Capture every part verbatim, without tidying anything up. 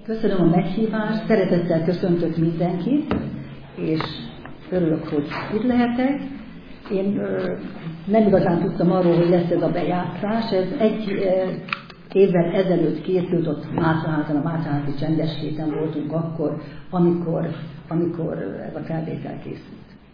Köszönöm a meghívást, szeretettel köszöntök mindenkit, és örülök, hogy itt lehetek. Én ö, nem igazán tudtam arról, hogy lesz ez a bejátszás. Ez egy ö, évvel ezelőtt készült, ott Mátraházan, a Mátraházi Csendes Héten voltunk akkor, amikor, amikor ez a felvétel készült.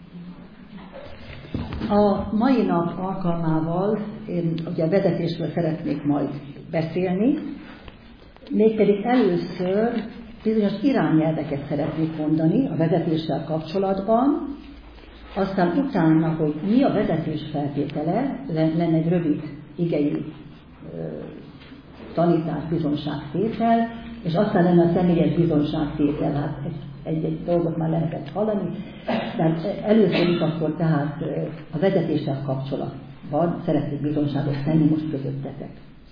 A mai nap alkalmával én ugye a vezetésről szeretnék majd beszélni, mégpedig először bizonyos irányelveket szeretnék mondani a vezetéssel kapcsolatban, aztán utána, hogy mi a vezetés feltétele, lenne egy rövid igei tanítás, bizonságtétel, és aztán lenne a személyes bizonságtétel, hát egy-egy dolgot már lehetett hallani, de először is akkor tehát a vezetéssel kapcsolatban szeretnék bizonságot tenni most közöttetek.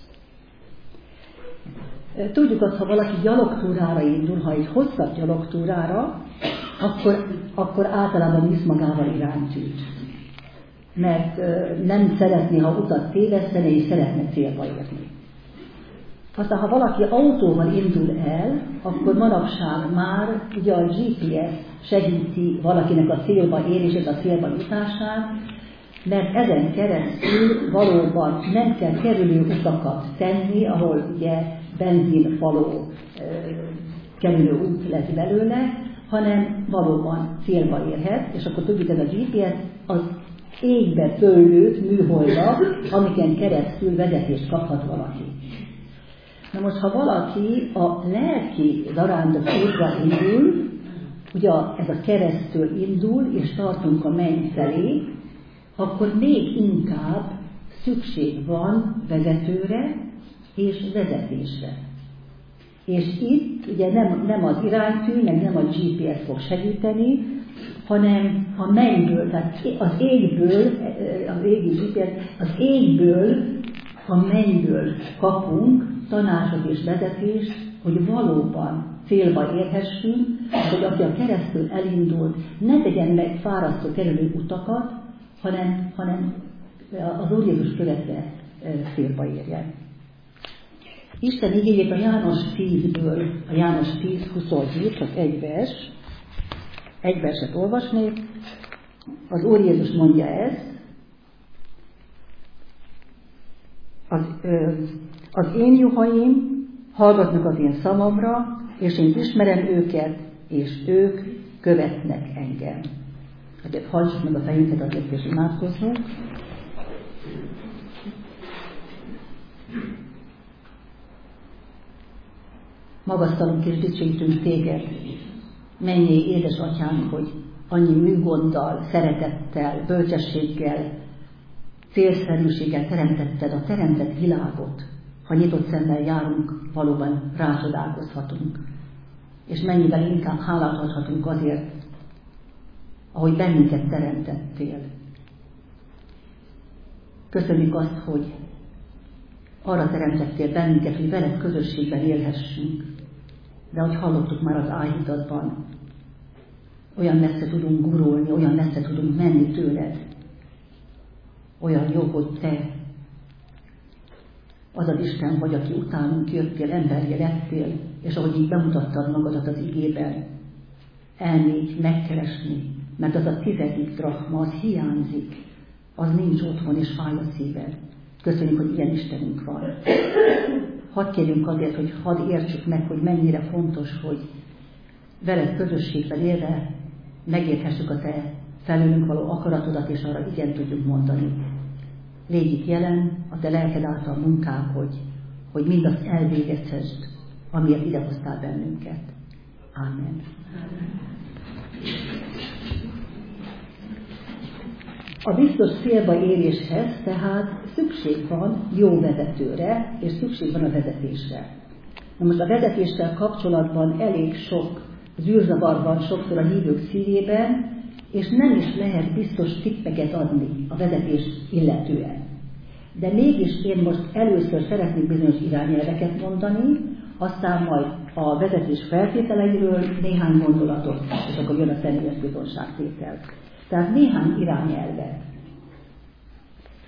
Tudjuk azt, ha valaki gyalogtúrára indul, ha egy hosszabb gyalogtúrára, akkor, akkor általában visz magával iránytűt. Mert nem szeretné, ha utat téveszteni, és szeretne célba érni. Aztán, ha valaki autóval indul el, akkor manapság már ugye a gé pé es segíti valakinek a célba érését, a célba jutását, mert ezen keresztül valóban nem kell kerülő utakat tenni, ahol ugye benzinfaló kerülő út lesz belőle, hanem valóban célba érhet, és akkor tudjuk, ez a gé pé es az égbe föllőtt műholdak, amiken keresztül vezetést kaphat valaki. Na most, ha valaki a lelki zarándok útra indul, ugye ez a keresztől indul, és tartunk a menny felé, akkor még inkább szükség van vezetőre és vezetésre. És itt ugye nem, nem az iránytű, meg nem a gé pé es fog segíteni, hanem a mennyből, tehát az égből, az égi gé pé es, az égből, a mennyből kapunk tanácsot és vezetést, hogy valóban célba érhessünk, hogy aki a keresztül elindult, ne tegyen meg fárasztó kerülő utakat, hanem, hanem az Úr Jézus követve célba érjen. Isten igéjét a János tízből, a János tíz huszonhét, csak egy vers, egy verset olvasnék. Az Úr Jézus mondja ezt, az, az én juhaim hallgatnak az én szavamra, és én ismerem őket, és ők követnek engem. Hát halljuk meg a fejünket, azért és imádkozzunk. Magasztalunk és dicsőítünk téged, mennyei édesatyánk, hogy annyi műgonddal, szeretettel, bölcsességgel, célszerűséggel teremtetted a teremtett világot. Ha nyitott szemmel járunk, valóban rácsodálkozhatunk. És mennyivel inkább hálát adhatunk azért, ahogy bennünket teremtettél. Köszönjük azt, hogy arra teremtettél bennünket, hogy veled közösségben élhessünk. De ahogy hallottuk már az áhítatban, olyan messze tudunk gurulni, olyan messze tudunk menni tőled. Olyan jó, hogy te az az Isten vagy, aki utánunk jöttél, emberje lettél, és ahogy így bemutattad magadat az igében, elmégy megkeresni, mert az a tizedik drachma, az hiányzik, az nincs otthon, és fáj a szíved. Köszönjük, hogy ilyen Istenünk van. Hadd kérjünk azért, hogy hadd értsük meg, hogy mennyire fontos, hogy veled közösségben élve megérthessük a te felőlünk való akaratodat, és arra igen tudjuk mondani. Légy itt jelen, a te lelked által munkál, hogy, hogy mindazt elvégezhessd, amiért idehoztál bennünket. Ámen. A biztos célba éréshez tehát szükség van jó vezetőre, és szükség van a vezetésre. Na most a vezetéssel kapcsolatban elég sok zűrzavar van sokszor a hívők szívében, és nem is lehet biztos tippeket adni a vezetést illetően. De mégis én most először szeretnék bizonyos irányelveket mondani, aztán majd a vezetés feltételeiről néhány gondolatot, és akkor jön a személyes bizonságtétel. Tehát néhány irányelvet.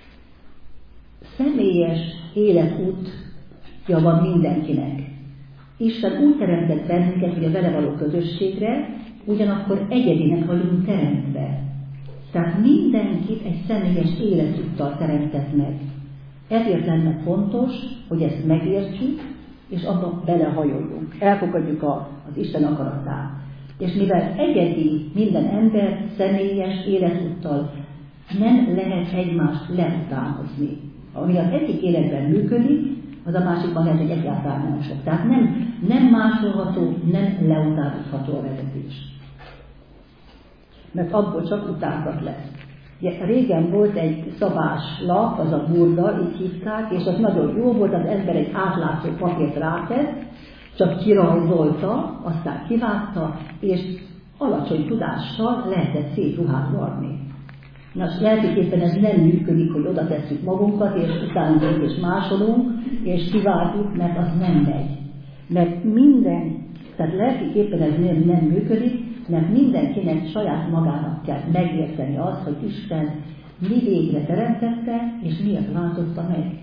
Személyes életútja van mindenkinek. Isten úgy teremtett bennünket, hogy a vele való közösségre, ugyanakkor egyedinek vagyunk teremtve. Tehát mindenkit egy személyes életúttal teremtett meg. Ezért lenne fontos, hogy ezt megértsük, és abba belehajoljunk. Elfogadjuk a, az Isten akaratát. És mivel egyedi minden ember személyes életúttal, nem lehet egymást leutánozni. Ami az egyik életben működik, az a másikban lehet, hogy egyáltalán nem sok. Tehát nem, nem másolható, nem leutánozható a vezetés. Mert abból csak utánzat lesz. Ugye, régen volt egy szabás lap, az a burda, így hívták, és az nagyon jó volt, az ember egy átlátszó papírt rátett, csak kirajzolta, aztán kivágta, és alacsony tudással lehetett szép ruhát varni. Na, lelkiképpen ez nem működik, hogy oda tesszük magunkat, és utána és másolunk, és kivágjuk, mert az nem megy. Mert minden, tehát lelkiképpen ez nem, nem működik, mert mindenkinek saját magának kell megérteni azt, hogy Isten mi végre teremtette, és miért váltotta meg.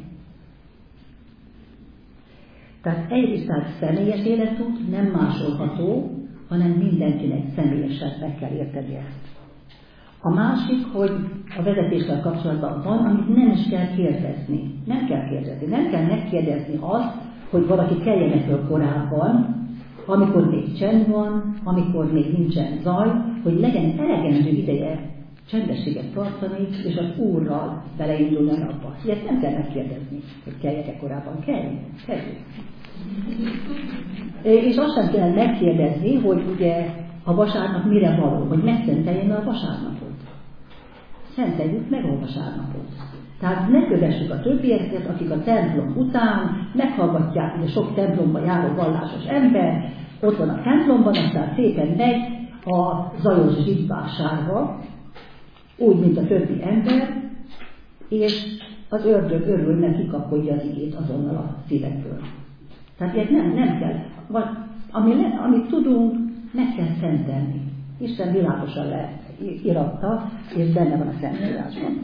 Tehát egyrészt tehát személyes életút nem másolható, hanem mindenkinek személyesen meg kell érteni ezt. A másik, hogy a vezetéssel kapcsolatban van, amit nem is kell kérdezni. Nem kell kérdezni. Nem kell megkérdezni azt, hogy valaki keljen föl korábban, amikor még csend van, amikor még nincsen zaj, hogy legyen elegendő ideje csendességet tartani, és az Úrral beleindulni a napba. Ilyet nem kell megkérdezni, hogy kelljek-e korábban. Kelj, kelj. És azt sem kell megkérdezni, hogy ugye a vasárnap mire való, hogy megszenteljen a vasárnapot. Szenteljük meg a vasárnapot. Tehát ne kövessük a többieket, akik a templom után meghallgatják, hogy a sok templomba járó vallásos ember, ott van a templomban, aztán szépen megy a zajos zsibvásárba, úgy, mint a többi ember, és az ördög örül, mert kikapkodja az igét azonnal a szívekből. Tehát ilyet nem, nem kell. Vagy, ami le, amit tudunk, meg kell szentelni. Isten világosan leíratta, és benne van a Szentírásban.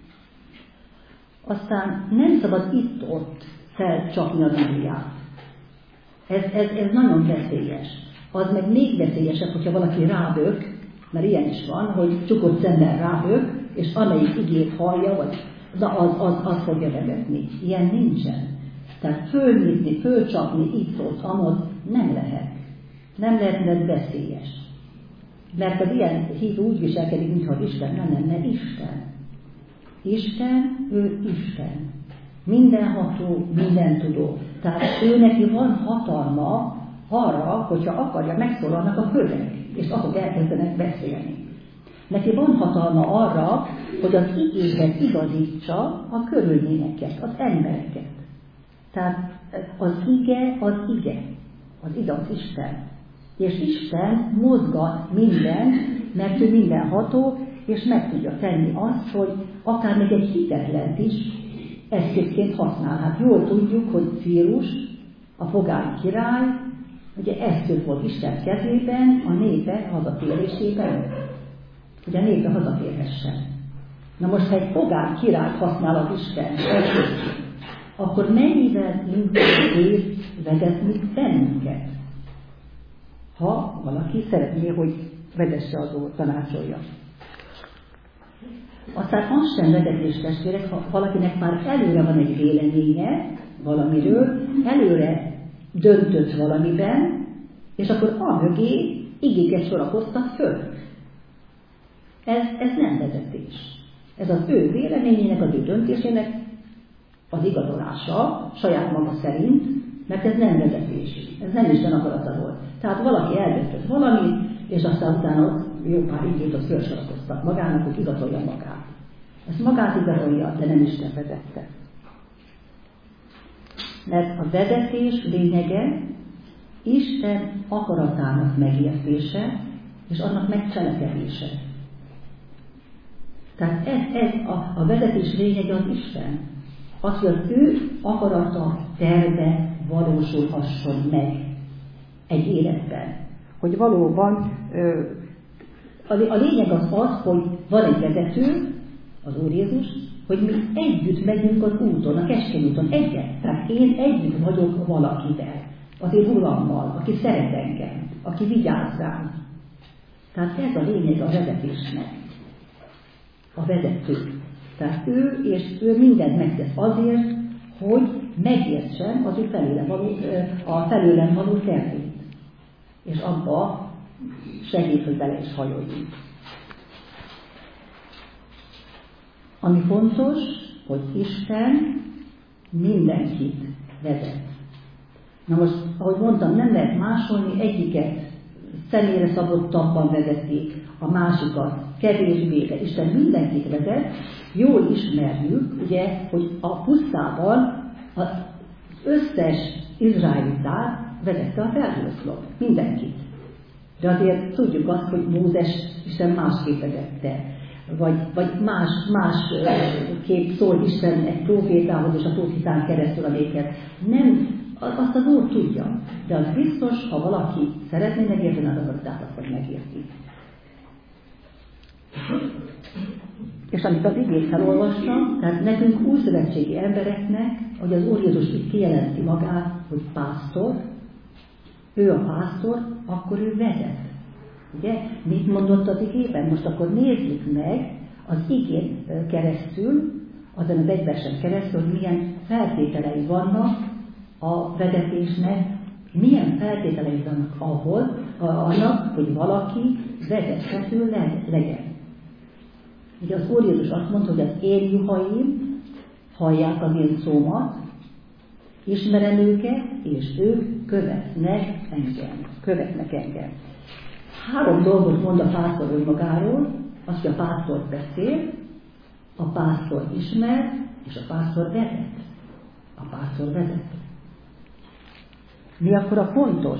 Aztán nem szabad itt-ott felcsapni a Bibliát. Ez, ez, ez nagyon veszélyes. Az meg még veszélyesebb, hogyha valaki rábök, mert ilyen is van, hogy csukott szemmel rábök, és amelyik igét hallja, vagy na az, az, az fogja vezetni. Ilyen nincsen. Tehát fölnyitni, fölcsapni itt-ott, amott nem lehet. Nem lehet, mert veszélyes. Mert az ilyen hívő úgy viselkedik, mintha Isten nem lenne Isten. Isten, ő Isten. Mindenható, mindentudó. Tehát ő neki van hatalma arra, hogyha akarja, megszólalnak a kövek, és azok elkezdenek beszélni. Neki van hatalma arra, hogy az igéket igazítsa a körülményeket, az embereket. Tehát az ige az ige, az igaz Isten. És Isten mozgat minden, mert ő mindenható, és meg tudja tenni azt, hogy akár még egy hitetlent is eszközként használ. Hát jól tudjuk, hogy Círus, a pogány király, ugye eszköz volt Isten kezében, a népe hazatérésében, hogy a népe hazatérhessen. Na most, ha egy pogány király használ az Isten eszközként, akkor mennyivel inkább tud vezetni bennünket, ha valaki szeretné, hogy vezesse az Úr, tanácsolja. Aztán az sem vezetés, testvérek, ha valakinek már előre van egy véleménye valamiről, előre döntött valamiben, és akkor a mögé igéket sorakoztat föl. Ez, ez nem vezetés. Ez az ő véleményének, az ő döntésének az igazolása saját maga szerint, mert ez nem vezetés. Ez nem Isten akarata volt. Tehát valaki eldöntött valamit, és aztán utána jó pár igét az felsorakoztat magának, hogy igazolja magát. Ezt magát igazolja, de nem Isten vezette. Mert a vezetés lényege Isten akaratának megértése, és annak megcselekedése. Tehát ez, ez a, a vezetés lényege az Isten. Az, hogy az ő akarata, terve valósulhasson meg egy életben. Hogy valóban a, a lényeg az az, hogy van egy vezető, az Úr Jézus, hogy mi együtt megyünk az úton, a keskeny úton, egyet. Tehát én együtt vagyok valakivel. az én Urammal, aki szeret engem, aki vigyáz rám. Tehát ez a lényeg a vezetésnek. A vezető. Tehát ő, és ő mindent megtesz azért, hogy megértsen az ő felőlem való, a felőlem való tervét. És abba segít, hogy bele is hajoljunk. Ami fontos, hogy Isten mindenkit vezet. Na most, ahogy mondtam, nem lehet másolni, egyiket személyre szabottabban vezetik, a másikat kevésbé, de Isten mindenkit vezet. Jól ismerjük, ugye, hogy a pusztában az összes izraelitát vezette a felhőszlop, mindenkit. De azért tudjuk azt, hogy Mózes Isten másképp vezette, vagy, vagy más, más kép szól Isten egy prófétához, és a prófétán keresztül a néket. Nem, azt az Úr tudja, de az biztos, ha valaki szeretné megérteni az akaratát, akkor megérti. És amit az igét felolvastam, tehát nekünk újszövetségi embereknek, hogy az Úr Jézus itt kijelenti magát, hogy pásztor, ő a pásztor, akkor ő vezet. Ugye? Mit mondott az igében? Most akkor nézzük meg az igén keresztül, azon az egyversen keresztül, hogy milyen feltételei vannak a vezetésnek, milyen feltételei vannak ahol, annak, hogy valaki vezethető legyen. Ugye az Úr Jézus azt mondta, hogy az én juhaim hallják az én szómat, ismerem őket, és ők követnek engem. Követnek engem. Három dolgot mond a pásztor önmagáról, azt, hogy a pásztor beszél, a pásztor ismer, és a pásztor vezet. A pásztor vezet. Mi akkor a fontos?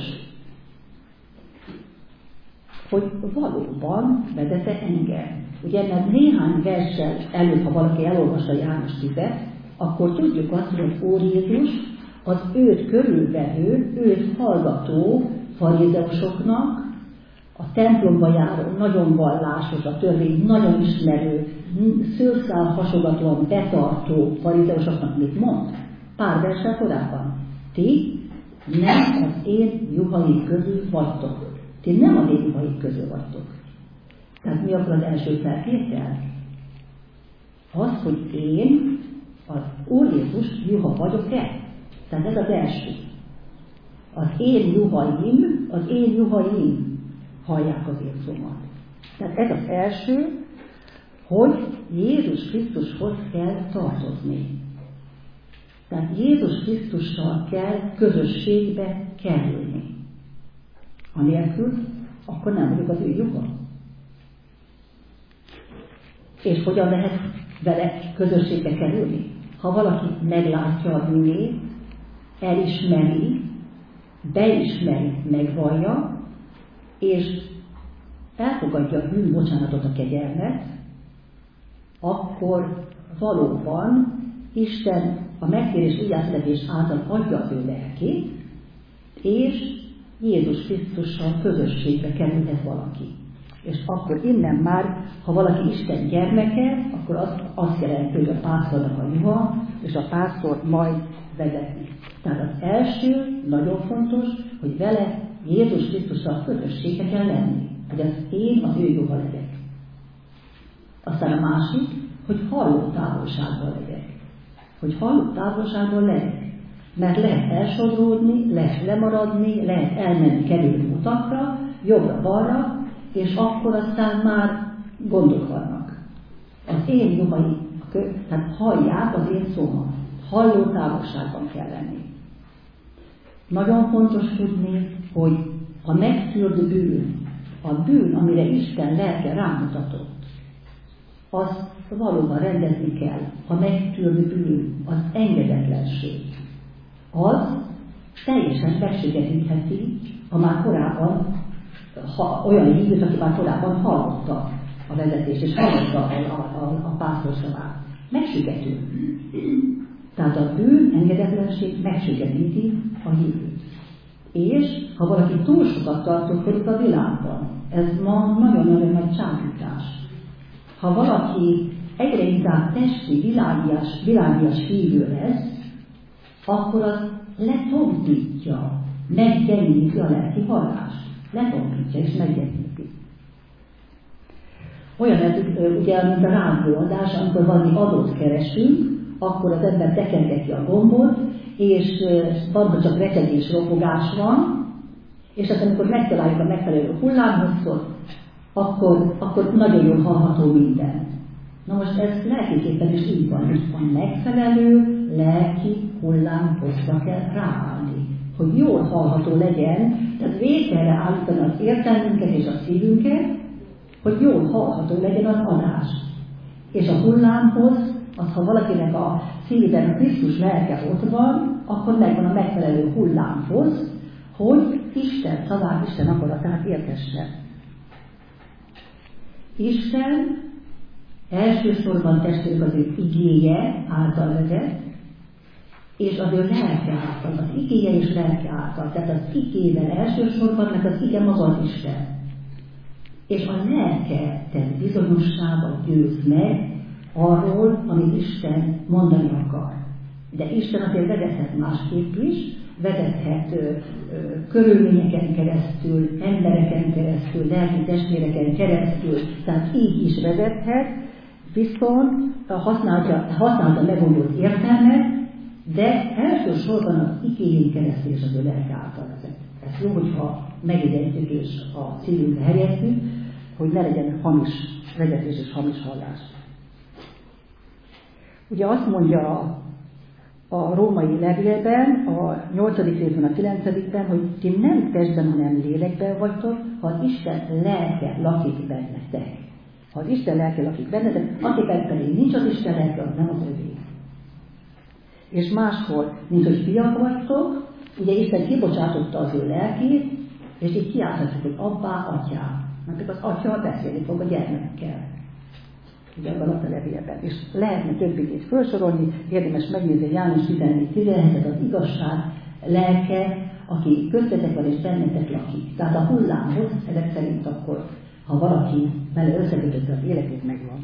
Hogy valóban vezete engem. Ugye, mert néhány verssel előtt, ha valaki elolvassa János tízet, akkor tudjuk azt, hogy az Úr Jézus az őt körülvevő, őt hallgató farizeusoknak, a templomba járó, nagyon vallásos, a törvény nagyon ismerő, szőrszál hasogatóan betartó farizeusoknak mit mond? Pár verssel korábban. Ti nem az én juhaim közül vagytok. Ti nem az én juhaim közül vagytok. Tehát mi akkor az első feltétel? Az, hogy én az Úr Jézus juha vagyok-e? Tehát ez az első. Az én juhaim, az én juhaim hallják az én szómat. Tehát ez az első, hogy Jézus Krisztushoz kell tartozni. Tehát Jézus Krisztussal kell közösségbe kerülni. Anélkül, akkor nem vagyok az ő juha. És hogyan lehet vele közösségbe kerülni? Ha valaki meglátja a bűnét, elismeri, beismeri, megvallja, és elfogadja a bűnbocsánatot, a kegyelmet, akkor valóban Isten a megtérés újjászületés által adja az ő lelkét, és Jézus Krisztussal közösségbe kerülhet valaki. És akkor innen már, ha valaki Isten gyermeke, akkor az, azt jelenti, hogy a pásztornak a juha, és a pásztor majd vezetni. Tehát az első, nagyon fontos, hogy vele Jézus Krisztussal közösségbe kell lenni. Hogy az én az ő juha legyek. Aztán a másik, hogy halló távolságban legyek. Hogy halló távolságban legyek. Mert lehet elsodródni, lehet lemaradni, lehet elmenni kerülő utakra, jobbra-balra, és akkor aztán már gondok vannak. Az én juhai, tehát hallják az én szómat. Halló távolságban kell lenni. Nagyon fontos tudni, hogy a megtűrt bűn, a bűn, amire Isten lelke rámutatott, azt valóban rendezni kell. A megtűrt bűn, az engedetlenség. Az teljesen megsértheti a már korábban, ha, olyan hívőt, aki már korábban hallotta a vezetést, és hallotta a, a, a, a pásztor szavát. Megsügető. Tehát a bűn, engedetlenség megsügetíti a hívőt. És ha valaki túl sokat tartózkodik a világban, ez ma nagyon-nagyon nagy csábítás. Ha valaki egyre inkább testi, világias, világias hívő lesz, akkor az letompítja Meggyengíti a lelki hallást. Letompítja és meggyengíti. Olyan ez ugye, mint a rádióadás, amikor valami adót keresünk, akkor az ember tekergeti a gombot, és van, hogy csak recsegés, ropogás van, és aztán amikor megtaláljuk a megfelelő hullámhosszot, akkor, akkor nagyon jól hallható minden. Na most ez lelkiképpen is így van, hogy a megfelelő lelki hullámhosszra kell ráállni, hogy jól hallható legyen, tehát vételre állítani az értelmünket és a szívünket, hogy jól hallható legyen az adás. És a hullámhoz, az ha valakinek a szívében a Krisztus lelke ott van, akkor megvan a megfelelő hullámhoz, hogy Isten szavát, Isten akaratát értesse. Isten elsősorban testvérek az ő igéje által vezet, és az ő lelke által, az igéje és lelke által. Tehát az igével elsősorban, meg az ige maga az Isten. És a lelke tett bizonyossága győz meg arról, amit Isten mondani akar. De Isten azért vezethet másképp is, vezethet ö, ö, körülményeken keresztül, embereken keresztül, lelki testvéreken keresztül, tehát így is vezethet, viszont használja, használja megújult értelmet, de elsősorban az igényén keresztül és az ő lelke által vezet. Ez jó, hogyha megjegyentjük és a szívünkre helyeztük, hogy ne legyen hamis vezetés és hamis hallás. Ugye azt mondja a, a római levélben, a nyolcadik részben, a kilencedikben, hogy ti nem testben, hanem lélekben vagytok, ha az Isten lelke lakik bennetek. Ha az Isten lelke lakik bennetek, akiben pedig nincs az Isten lelke, az nem az övé. És máshol, mint hogy fiak vagytok, ugye Isten kibocsátotta az ő lelkét, és így kiálthatjuk, hogy abbá, atyám. Mert az atya beszélni fog a gyermekkel. Ugye abban a levélben. És lehetne több igét felsorolni, érdemes megnézni János tizennégy tizenhetet, az igazság lelke, aki köztetek van és bennetek lakik. Tehát a hullámhoz, ezek szerint akkor, ha valaki vele összekötötte az életét, megvan.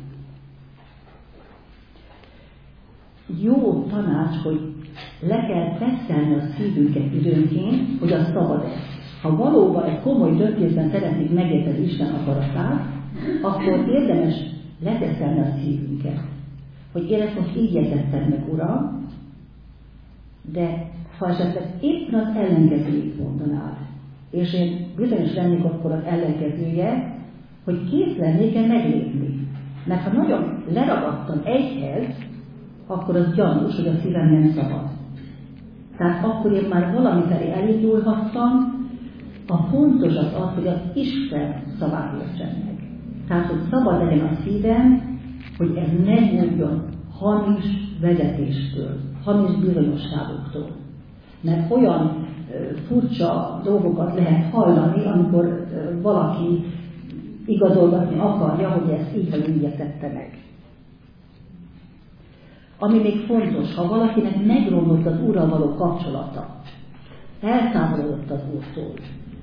Jó tanács, hogy le kell tesztelni a szívünket időnként, hogy az szabad-e. Ha valóban egy komoly döntésben szeretnék megérteni Isten akaratát, akkor érdemes leteszelni a szívünket. Hogy én ezt most így értettem meg, Uram, de ha esetleg éppen az ellenkezőjét mondanád, és én bizonyos lennék akkor az ellenkezője, hogy kész lennék-e meglépni. Mert ha nagyon leragadtam egyhez, akkor az gyanús, hogy a szívem nem szabad. Tehát akkor én már valami felé elindulhattam, a fontos az az, hogy az Isten szavát értsen meg. Tehát, hogy szabad legyen a szívem, hogy ez ne múljon hamis vezetéstől, hamis bizonyosságoktól. Mert olyan ö, furcsa dolgokat lehet hallani, amikor ö, valaki igazolgatni akarja, hogy ezt így vagy úgy értette meg. Ami még fontos, ha valakinek megromlott az Úrral való kapcsolata, eltávolodott az Úrtól,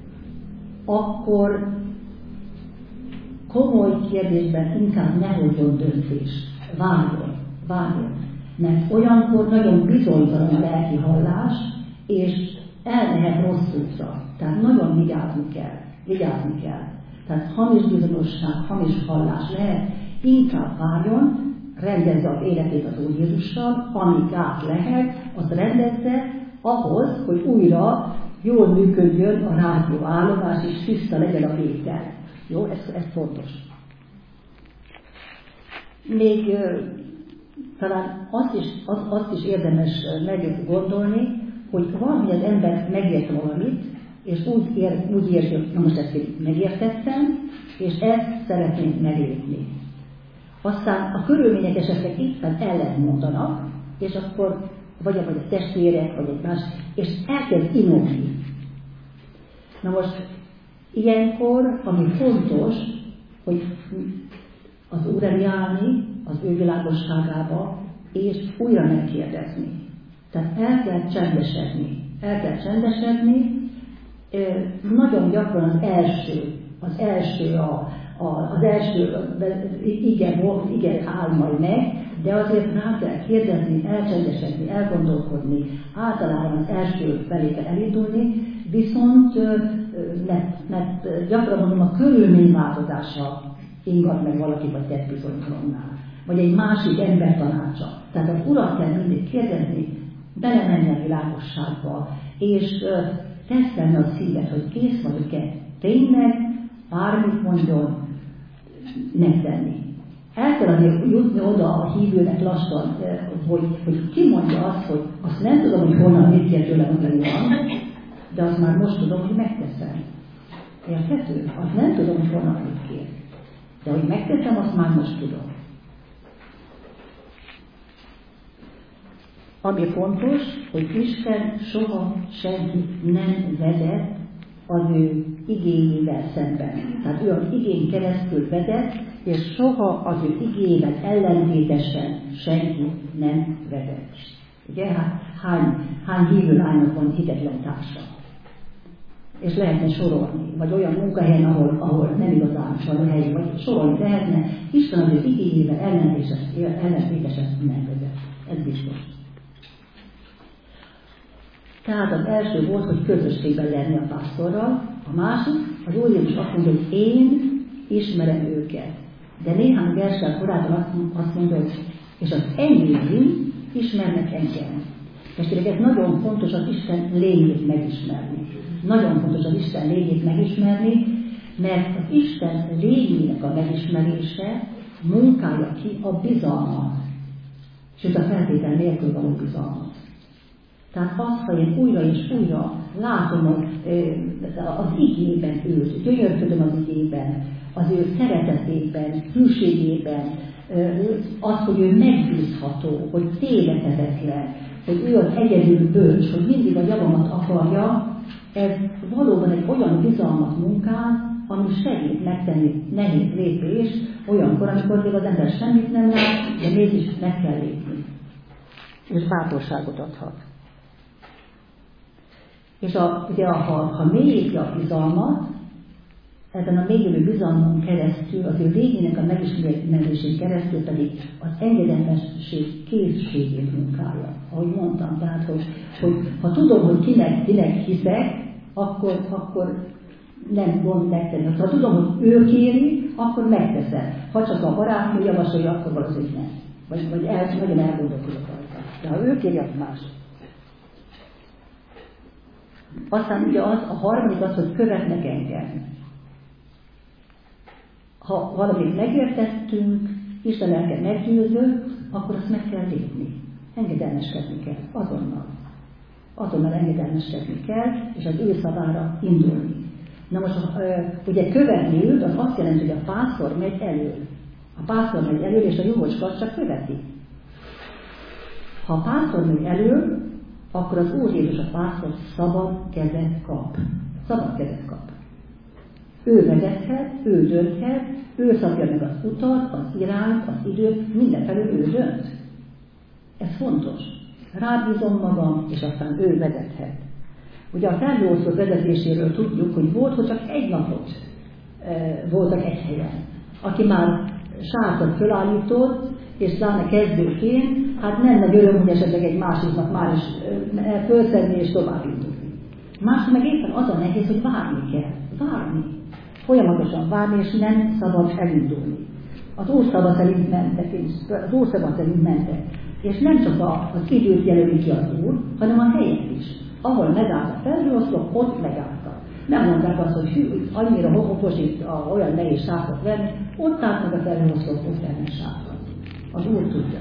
akkor komoly kérdésben inkább ne hozzon döntést, várjon, várjon. Mert olyankor nagyon bizonytalan a lelki hallás, és elmehet rossz útra. Tehát nagyon vigyázni kell, vigyázni kell. Tehát hamis bizonyosság, hamis hallás lehet, inkább várjon, rendezze az életét az Úr Jézussal, amíg át lehet, azt rendezze ahhoz, hogy újra jól működjön a rádióállomás, és tiszta legyen a vétel. Jó, ez, ez fontos. Még uh, talán azt is, az, azt is érdemes meggondolni, hogy van, hogy az ember megért valamit, és úgy, ér, úgy érzi, hogy na most ezt én megértettem, és ezt szeretnénk meglépni. Aztán a körülmények esetleg éppen ellen mondanak, és akkor vagy a, vagy a testvérek, vagy egy más, és elkezd inogni. Na most ilyenkor, ami fontos, hogy az Úr elé állni, az ő világosságába, és újra megkérdezni. Tehát el kell csendesedni. El kell csendesedni. Nagyon gyakran az első, az első, a, a, az első, igen, volt, igen, áll majd meg, de azért rá kell kérdezni, elcsendesedni, elgondolkodni, általában az első felé kell elindulni, Viszont, mert, mert gyakran mondom, a körülményváltozása ingat meg valaki, vagy tett bizonytalannál. Vagy egy másik ember tanácsa. Tehát az urat kell mindig kérdezni, belemenni a világosságba, és tesztelni a szívet, hogy kész vagyok-e tényleg bármit mondjon megtenni. El kell azért jutni oda a hívőnek lassan, hogy, hogy ki mondja azt, hogy azt nem tudom, hogy honnan mit kér tőlem, hogy van, de azt már most tudom, hogy megteszem. Érthető? Azt nem tudom, hogy honnan mit kér. De hogy megteszem, azt már most tudom. Ami fontos, hogy Isten soha senkit nem vedett az ő igényével szemben. Tehát ő az igény keresztül vedett, és soha az ő igényével ellentétesen senki nem vedett. Ugye, hát hány, hány hívő lánynak van hitetlen társa? És lehetne sorolni, vagy olyan munkahelyen, ahol, ahol nem igazán van hely, vagy sorolni lehetne, Isten az ő igényével ellentétesen nem vedett. Ez biztos. Tehát az első volt, hogy közösségben lenni a pásztorral, a másik, az Úr Jézus azt mondja, hogy én ismerem őket. De néhány verssel korábban azt mondja, hogy és az enyém ismernek engem. Testvérek, ez nagyon fontos az Isten lényét megismerni. Nagyon fontos az Isten lényét megismerni, mert az Isten lényének a megismerése munkálja ki a bizalmat. Sőt, a feltétel nélkül való bizalmat. Tehát az, ha én újra és újra látom az igében őt, gyönyörködöm az igében, az ő szeretetében, hűségében, az, hogy ő megbízható, hogy tévedhetetlen, hogy ő az egyedül bölcs, hogy mindig a javamat akarja, ez valóban egy olyan bizalmat munkál, ami segít megtenni nehéz lépés, olyankor, amikor még az ember semmit nem lát, de mégis meg kell lépni. És bátorságot adhat. És a, ugye, ha, ha mélyíti a bizalmat, ezen a mélyülő bizalmon keresztül, az ő lényének a megismerésén keresztül pedig az engedelmesség készségét munkálja. Ahogy mondtam, tehát, hogy, hogy ha tudom, hogy kinek, kinek hiszek, akkor, akkor nem gond megtenni. Ha tudom, hogy ő kéri, akkor megteszem. Ha csak a barátnő javasolja, akkor valószínűleg nem. Vagy, vagy el, nagyon elgondolkodok rajta. De ha ő kéri, az más. Aztán ugye az, a harmadik az, hogy követnek engem. Ha valamit megértettünk, Isten lelke meggyőző, akkor azt meg kell lépni. Engedelmeskedni kell, azonnal. Azonnal engedelmeskedni kell, és az ő szavára indulni. Na most, ugye követni őt, az azt jelenti, hogy a pásztor megy elől. A pásztor megy elől, és a jócska csak követi. Ha a pásztor megy elől, akkor az Úr Jézus a pásztor szabad kezet kap. Szabad kezet kap. Ő vezethet, ő dönthet, ő szabja meg az utat, az irányt, az időt, mindenfelől ő dönt. Ez fontos. Rábízom magam, és aztán ő vezethet. Ugye a felhőoszlop vezetéséről tudjuk, hogy volt, hogy csak egy napot e, voltak egy helyen. Aki már sárkat fölállított, és pláne kezdőként, hát nem nagy öröm, hogy esetleg egy másik nap már is e, fölszedni és tovább indulni. Másik meg éppen az a nehéz, hogy várni kell. Várni. Folyamatosan várni, és nem szabad elindulni. Az Úrszava szerint mentek, az Úrszava szerint mentek. És nem csak az időt jelöli ki az Úr, hanem a helyet is. Ahol megállt a felhőoszlop, ott megálltak. Nem mondták azt, hogy hű, annyira hopos itt a, olyan nehéz sárkat venni, ott állt meg a felhőoszlop, ott venni sárkat. Az Úr tudja.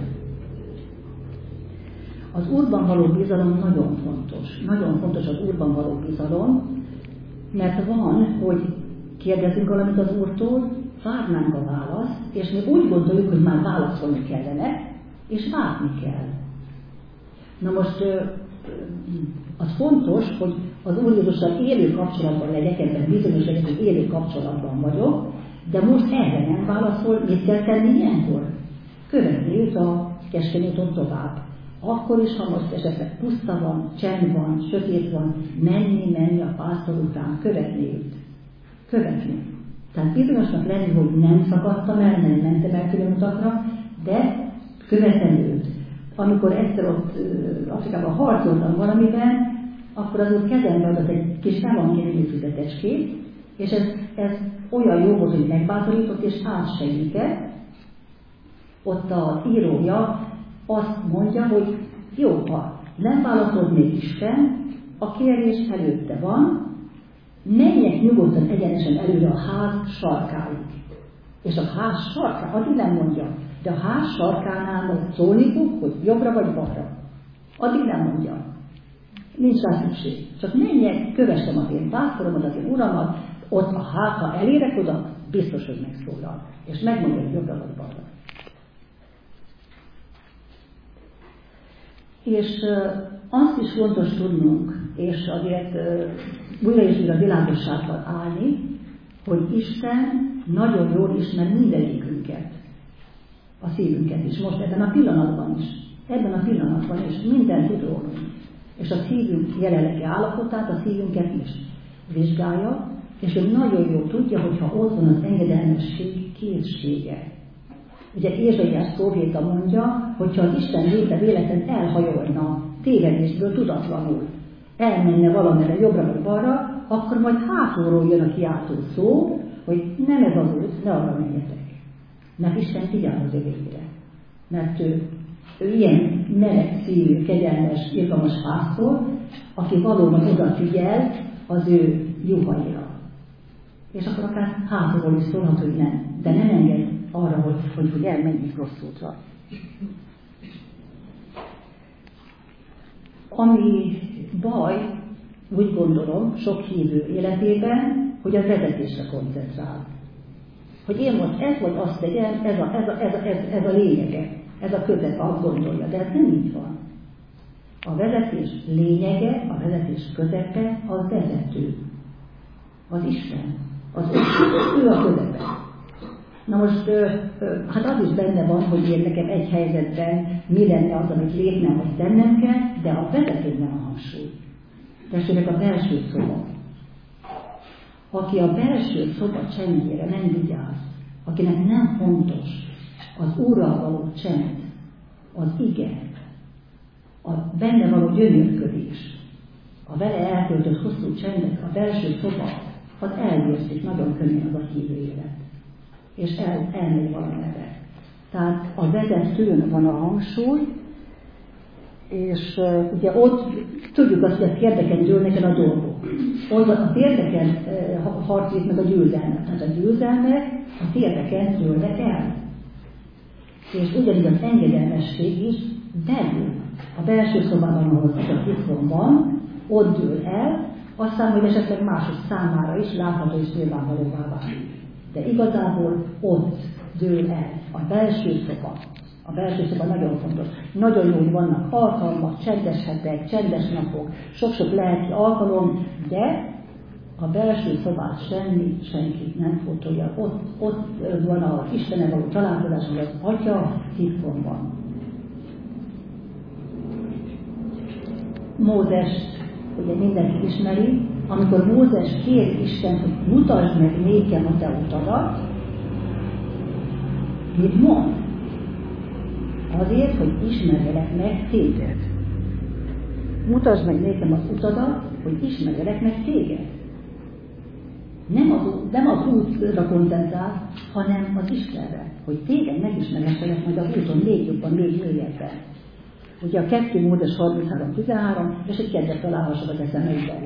Az Úrban való bizalom nagyon fontos. Nagyon fontos az Úrban való bizalom, mert van, hogy kérdezünk valamit az Úrtól, várnánk a választ, és mi úgy gondoljuk, hogy már válaszolni kellene, és várni kell. Na most az fontos, hogy az Úr Jézussal élő kapcsolatban legyek, ebben bizonyos legyek, hogy élő kapcsolatban vagyok, de most erre nem válaszol, mit kell tenni ilyenkor? Követni őt a keskeny úton tovább. Akkor is, ha most esetleg puszta van, csend van, sötét van, menni, menni a pásztor után, követni őt. Követni. Tehát bizonyosnak lenni, hogy nem szakadtam el, nem mentem el külön utakra, de követem őt. Amikor egyszer ott Afrikában harcoltam valamiben, akkor az úr kezembe adott egy kis evangéliumi füzetecskét, és ez, ez olyan jó volt, hogy megbátorított és átsegített. Ott az írója azt mondja, hogy jó, ha nem válaszol még Isten, a kérdés előtte van, menjek nyugodtan egyenesen előre a ház sarkáig. És a ház sarkán, addig nem mondja, de a ház sarkánál most szólni fog, hogy jobbra vagy balra. Addig nem mondja. Nincs rá szükség. Csak menjek, kövessem az én pásztoromat, az én uramat, ott a ház, ha elérek oda, biztos, hogy megszólal. És megmondja, hogy jobbra vagy balra. És azt is fontos tudnunk, és azért újra és újra világosságban állni, hogy Isten nagyon jól ismer mindegyikünket, a szívünket is, most ebben a pillanatban is, ebben a pillanatban is, minden tud rólunk. És a szívünk jelenlegi állapotát, a szívünket is vizsgálja, és ő nagyon jól tudja, hogyha ott van az engedelmesség készsége. Ugye Ézsaiás próféta mondja, hogyha az Isten léte véletlenül elhajolna tévedésből tudatlanul, elmenne valamire jobbra vagy balra, akkor majd hátulról jön a kiáltó szó, hogy nem ez az út, ne arra menjetek. Mert Isten figyel az övékére. Mert ő, ő ilyen meleg szívű, kegyelmes, irgalmas pásztor, aki valóban odafigyel az ő juhaira. És akkor akár hátulról is szólhat, hogy nem, de nem enged arra, hogy, hogy, hogy elmenjünk rossz útra. Ami baj, úgy gondolom, sok hívő életében, hogy a vezetésre koncentrál. Hogy én most ezt vagy azt tegyem, ez a, ez a, ez a, ez, ez a lényege, ez a közep, azt gondolja, de ez nem így van. A vezetés lényege, a vezetés közepe az vezető. Az Isten. Az ő, ő a közepe. Na most, hát az is benne van, hogy én nekem egy helyzetben mi lenne az, amit lépnem, vagy tennem kell, de a vezető nem a hangsúly. Tessék, a belső szoba. Aki a belső szoba csendjére nem vigyáz, akinek nem fontos az Úrral való csend, az ige, a benne való gyönyörködés, a vele eltöltött hosszú csendet, a belső szoba, az elvérzik nagyon könnyen az a hívő élet. És el, elmegy valamire. Tehát a vezetőn van a hangsúly, és uh, ugye ott tudjuk azt, hogy a térdeken dőlnek el a dolgok. Ott a térdeken uh, harcolik meg a győzelmek. Tehát a győzelmek a térdeken dőlnek el. És ugyanígy az engedelmesség is belül. A belső szobában, ahol az a titkon van, ott dől el, aztán, hogy esetleg mások számára is látható és nyilvánvalóvá válik. De igazából ott dől el a belső szoba. A belső szoba nagyon fontos. Nagyon jó, hogy vannak alkalmak, csendes hetek, csendes napok, sok-sok lelki alkalom, de a belső szobát semmi, senki nem fotolja. Ott, ott van az Istennel való találkozás, hogy az Atya titkon van. Mózest ugye mindenki ismeri, amikor Mózes kér Istent, hogy mutasd meg nékem a te utadat, mit mond? Azért, hogy ismerjelek meg téged. Mutasd meg nékem az utadat, hogy ismerjelek meg téged. Nem az, nem az útra koncentrál, hanem az Istenre, hogy téged megismerhesselek majd az úton még jobban, még mélyebben. Ugye a kettő Mózes harminchárom tizenhárom, és egy kedvet találhassad az eszembe.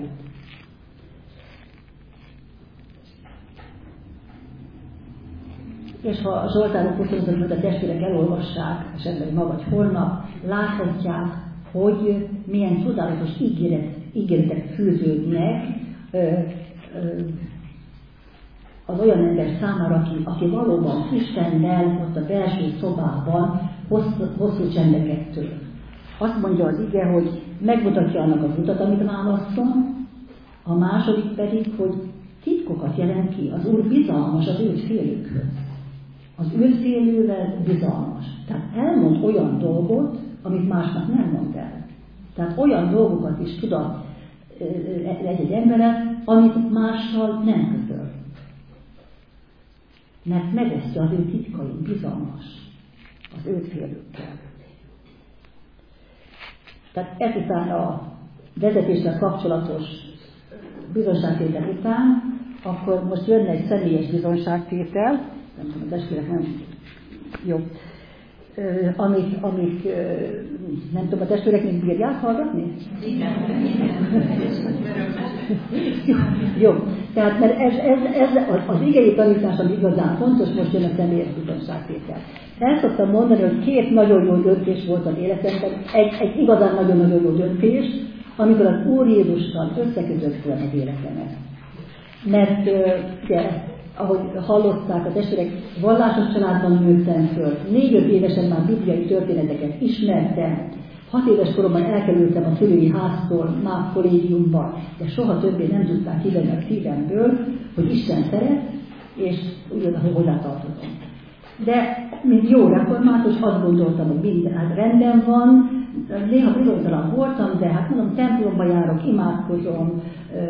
És ha a Zsoltárok huszonötöt, hogy a testvérek elolvassák, esetleg ma vagy holnap, láthatják, hogy milyen csodálatos ígéret, ígéretek fűződnek ö, ö, az olyan ember számára, aki, aki valóban Istennel ott a belső szobában hosszú, hosszú csendeket tör. Azt mondja az ige, hogy megmutatja annak az utat, amit választom, a második pedig, hogy titkokat jelent ki. Az Úr bizalmas az őt félőkhöz. Az őt félővel bizalmas. Tehát elmond olyan dolgot, amit másnak nem mond el. Tehát olyan dolgokat is tud egy-egy emberet, amit mással nem közöl. Mert megosztja az ő titkait, bizalmas az őt félőkkel. Tehát ezután a vezetéssel kapcsolatos bizonságtétel után, akkor most jönne egy személyes bizonságtétel, nem tudom, a testvérek nem jó, amik, amik nem tudom, a testvérek még bírják hallgatni? Igen. Jó, tehát mert ez, ez, ez az, az igei tanítás, ami igazán fontos, most jön a személyes bizonságtétel. El szoktam mondani, hogy két nagyon jó döntés volt az életemben, egy, egy igazán nagyon-nagyon jó döntés, amikor az Úr Jézussal összekötöttem az életemet. Mert ugye, ahogy hallották a testvérek, vallásos családban nőttem föl, négy-öt évesen már bibliai történeteket ismertem, hat éves koromban elkerültem a szülői háztól más kollégiumba, de soha többé nem tudták kivenni a szívemből, hogy Isten szeret, és úgy hogy hozzátartozom. De, mint jó református, azt gondoltam, hogy minden hát rendben van, néha bizonytalan voltam, de hát mondom, templomba járok, imádkozom,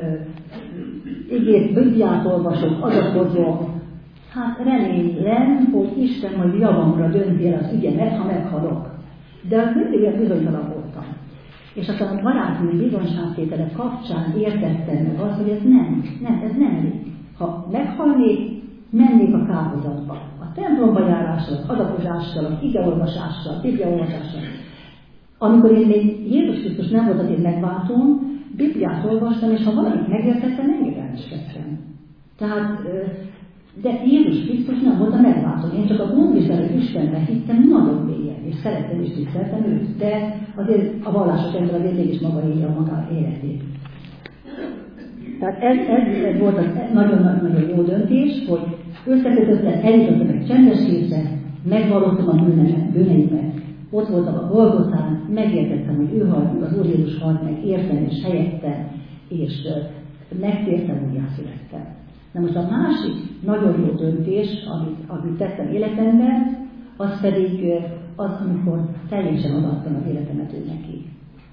igét, Bibliát olvasok, adakozom. Hát remélem, hogy Isten majd javamra dönti el az ügyemet, ha meghalok. De az mindig ilyen bizonytalan voltam. És aztán a barátom bizonságtétele kapcsán értettem meg azt, hogy ez nem, nem, ez nem elég. Ha meghalnék, mennék a kárhozatba. A templomba járással, az adakozással, az igeolvasással, bibliaolvasással. Amikor én még Jézus Krisztus nem volt az én megváltóm, Bibliát olvastam, és ha valamit megértettem, engedelmeskedtem. Tehát, de Jézus Krisztus nem volt a megváltóm. Én csak a gondviselő Istenbe hittem nagyon mélyen, és szerettem és tiszteltem őt, de azért a vallásos ember azért mégis maga élje a maga életét. Tehát ez, ez, ez volt az nagyon-nagyon jó döntés, hogy összekötöttem, eljutott meg csendességre, megvallottam a bűnemet, bűneimet. Ott voltam a Golgotán, megértettem, hogy ő halt meg, az Úr Jézus halt meg, értem és helyettem, és megtértem, újjászülettem. Na most a másik nagyon jó döntés, amit, amit tettem életemben, az pedig az, amikor teljesen odaadtam az életemet ő neki.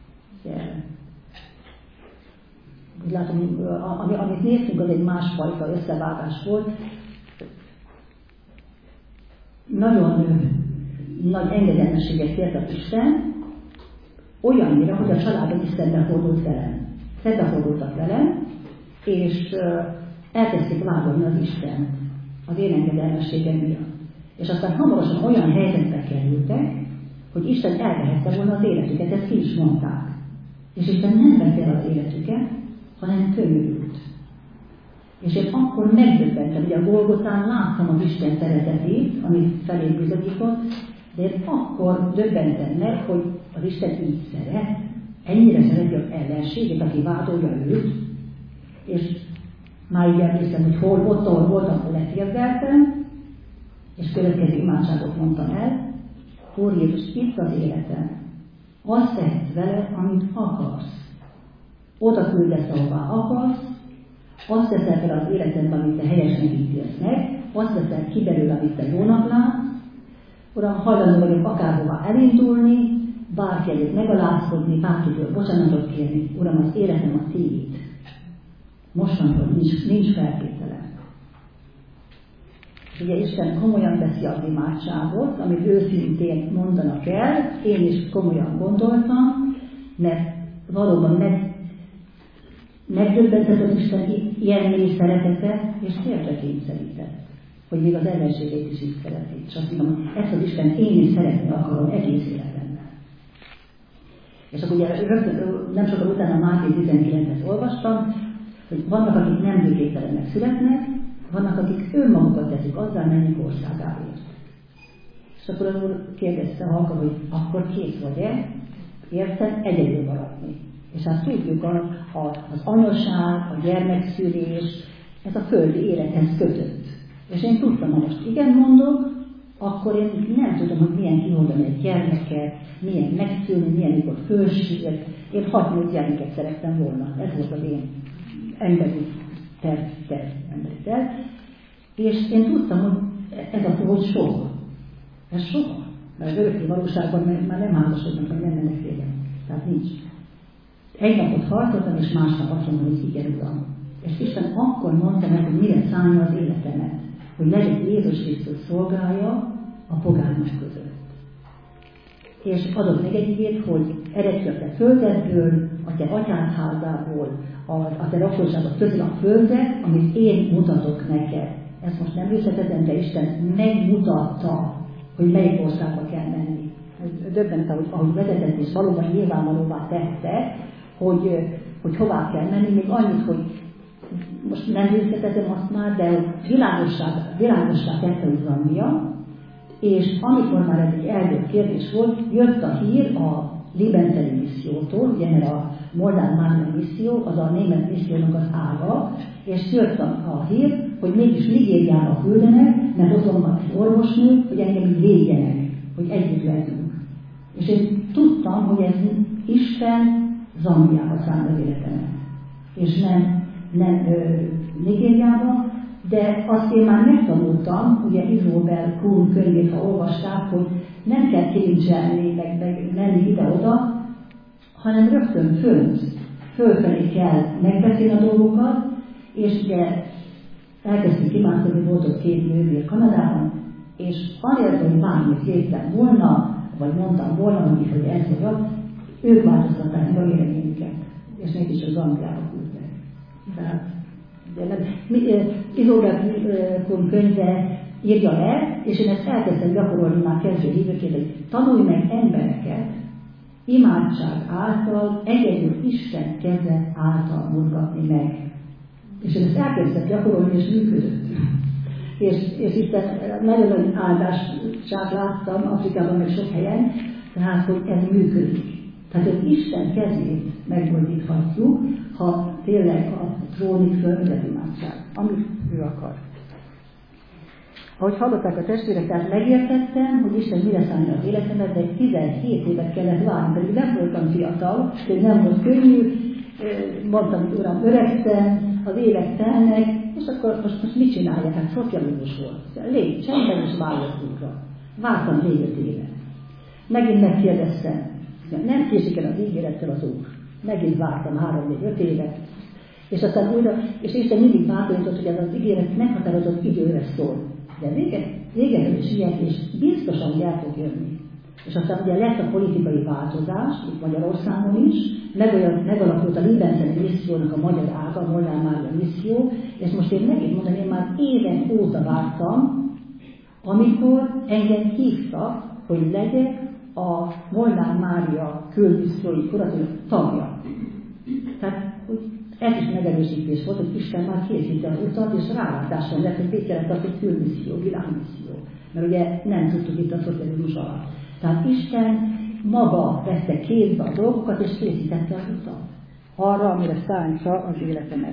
Úgy látom, amit néztünk, az egy másfajta összevágás volt. Nagyon nagy engedelmességet kért az Isten, olyannyira, hogy a családom is szembefordult velem. Szembefordultak velem, és elkezdték vádolni az Istent az én engedelmességem miatt. És aztán hamarosan olyan helyzetbe kerültek, hogy Isten elvehette volna az életüket, ezt ki is mondták. És Isten nem vette el az életüket, hanem könyörült. És én akkor megdöbbentem, hogy a Golgotán láttam az Isten szeretetét, amit felé bizonyított, de én akkor döbbentem meg, hogy az Isten így szeret, ennyire szereti az ellenségét, aki vádolja őt, és már így emlékszem, hogy hol ott, ahol voltam, hol letérdeltem, és következő imádságot mondtam el, Úr Jézus, itt az életem, azt tehetsz vele, amit akarsz. Oda küldesz, ahová akarsz, azt teszel fel az életedben, amit te helyesen ítélsz meg, azt teszel ki belőle, amit te jónak látsz. Uram, hajlandó vagyok akárhova elindulni, bárki előtt megalázkodni, bárkitől bocsánatot kérni. Uram, az életem a tiéd. Mostantól nincs, nincs feltétele. És ugye Isten komolyan veszi az imádságot, amit őszintén mondanak el, én is komolyan gondoltam, mert valóban meg megdöbbentett az Isten ilyen mély szeretete, és térdre kényszerített, hogy még az ellenségét is így szereti. És azt mondom, ezt az Isten én is szeretni akarom egész életemben. És akkor ugye rögtön, nem sokkal utána Máté tizenkilencet olvastam, hogy vannak, akik nem bűntételenek születnek, vannak, akik önmagukat teszik azzal, mennyik országáért. És akkor az úr kérdezte halkan, hogy akkor kész vagy-e, érted, egyedül maradni. És hát tudjuk, a, a, az anyaság, a gyermekszülés, ez a földi élethez kötött. És én tudtam, ha most igen mondok, akkor én nem tudom, hogy milyen kihordani egy gyermeket, milyen megszülni, milyen mikor fölsírt. Én hat-nyolc gyermeket szerettem volna. Ez volt az én emberi terv, terv, emberi terv. És én tudtam, hogy ez a hogy soha. Ez soha. Mert az örökké valóságban már nem házasodnak, meg nem mennek félre. Tehát nincs. Egy napot harcoltam, és másnap azt mondom, hogy igen, Uram. És Isten akkor mondta meg, hogy mire szállja az életemet, hogy legyen Jézus Krisztus szolgálja a pogányok között. és adott még egy igét, hogy eredj a te földedből, a te atyád házából, a, a te lakosságot közül a földet, amit én mutatok neked. Ezt most nem részletezem, de Isten megmutatta, hogy melyik országba kell menni. Döbbent, ahogy, ahogy vezetett, és valóban nyilvánvalóvá tette, hogy, hogy hová kell menni, még annyit, hogy most nem részletezem azt már, de világossá, világossá tette Zambia, és amikor már ez egy eldőlt kérdés volt, jött a hír a Libenteli missziótól, ugye mert a Moldán Mária misszió, az a német missziónak az ága, és jött a, a hír, hogy mégis Nigériába küldenek, mert ott van egy orvosnő, hogy engem így védjenek, hogy együtt legyünk. És én tudtam, hogy ez Isten Zambiába szánt az életemet, és nem, nem ö, Nigériába, de azt én már megtanultam, ugye Isabel Kuhn könyvét, ha olvasták, hogy nem kell kilincselni, meg, meg menni ide-oda, hanem rögtön fönt, fölfelé kell megbeszélni a dolgokat, és ugye elkezdtünk imádkozni, volt ott két nővér Kanadában, és anélkül, hogy bármit léptem volna, vagy mondtam volna, hogy, hogy ez vagy az, ők változtatták meg a véleményüket, és mégis az Zambiába küldtek. Tehát, Isabel Kuhn könyve írja le, és én ezt elkezdtem gyakorolni már kezdő hívőként, hogy tanulj meg embereket, imádság által, egyedül Isten keze által mozgatni meg. És én ezt elkezdtem gyakorolni, és működött. És, és itt nagyon nagy áldást láttam Afrikában, meg sok helyen, tehát, hogy ez működik. Tehát, hogy Isten kezét megmozdíthatjuk, ha tényleg a trónig fölvezet imádság, amit ő akar. Ahogy hallották a testvérek, tehát megértettem, hogy Isten mire számít az életemet, de tizenhét évet kellett várni, pedig nem voltam fiatal, hogy nem volt könnyű, mondtam, hogy uram, öregszem, az évek telnek, és akkor most, most mit csinálják? Hát szocializmus volt. Légy csendben és válaszúra. Vártam négy-öt évet. Megint megkérdeztem, nem késik el az ígérettel az Úr. Megint vártam három-négy-öt évet. És aztán újra, és Isten mindig bátorított, hogy ez az ígéret meghatározott időre szól. De vége, vége is ilyen, és biztosan, hogy el fog jönni. És aztán ugye lett a politikai változás, itt Magyarországon is, megalakult a Libenteli missziónak a magyar ága, a Molnár Mária misszió, és most én megint mondom, én már évek óta vártam, amikor engem hívtak, hogy legyek a Molnár Mária külmissziói kuratórium tagja. Tehát, hogy ez is megerősítés volt, hogy Isten már készítette az utat, és rálátáson lett, hogy mit jelent az, hogy külmisszió, világmisszió. Mert ugye nem tudtuk itt a szocializmus alatt. Tehát Isten maga vette kézbe a dolgokat, és készítette az utat. Arra, amire szállítsa az életemet.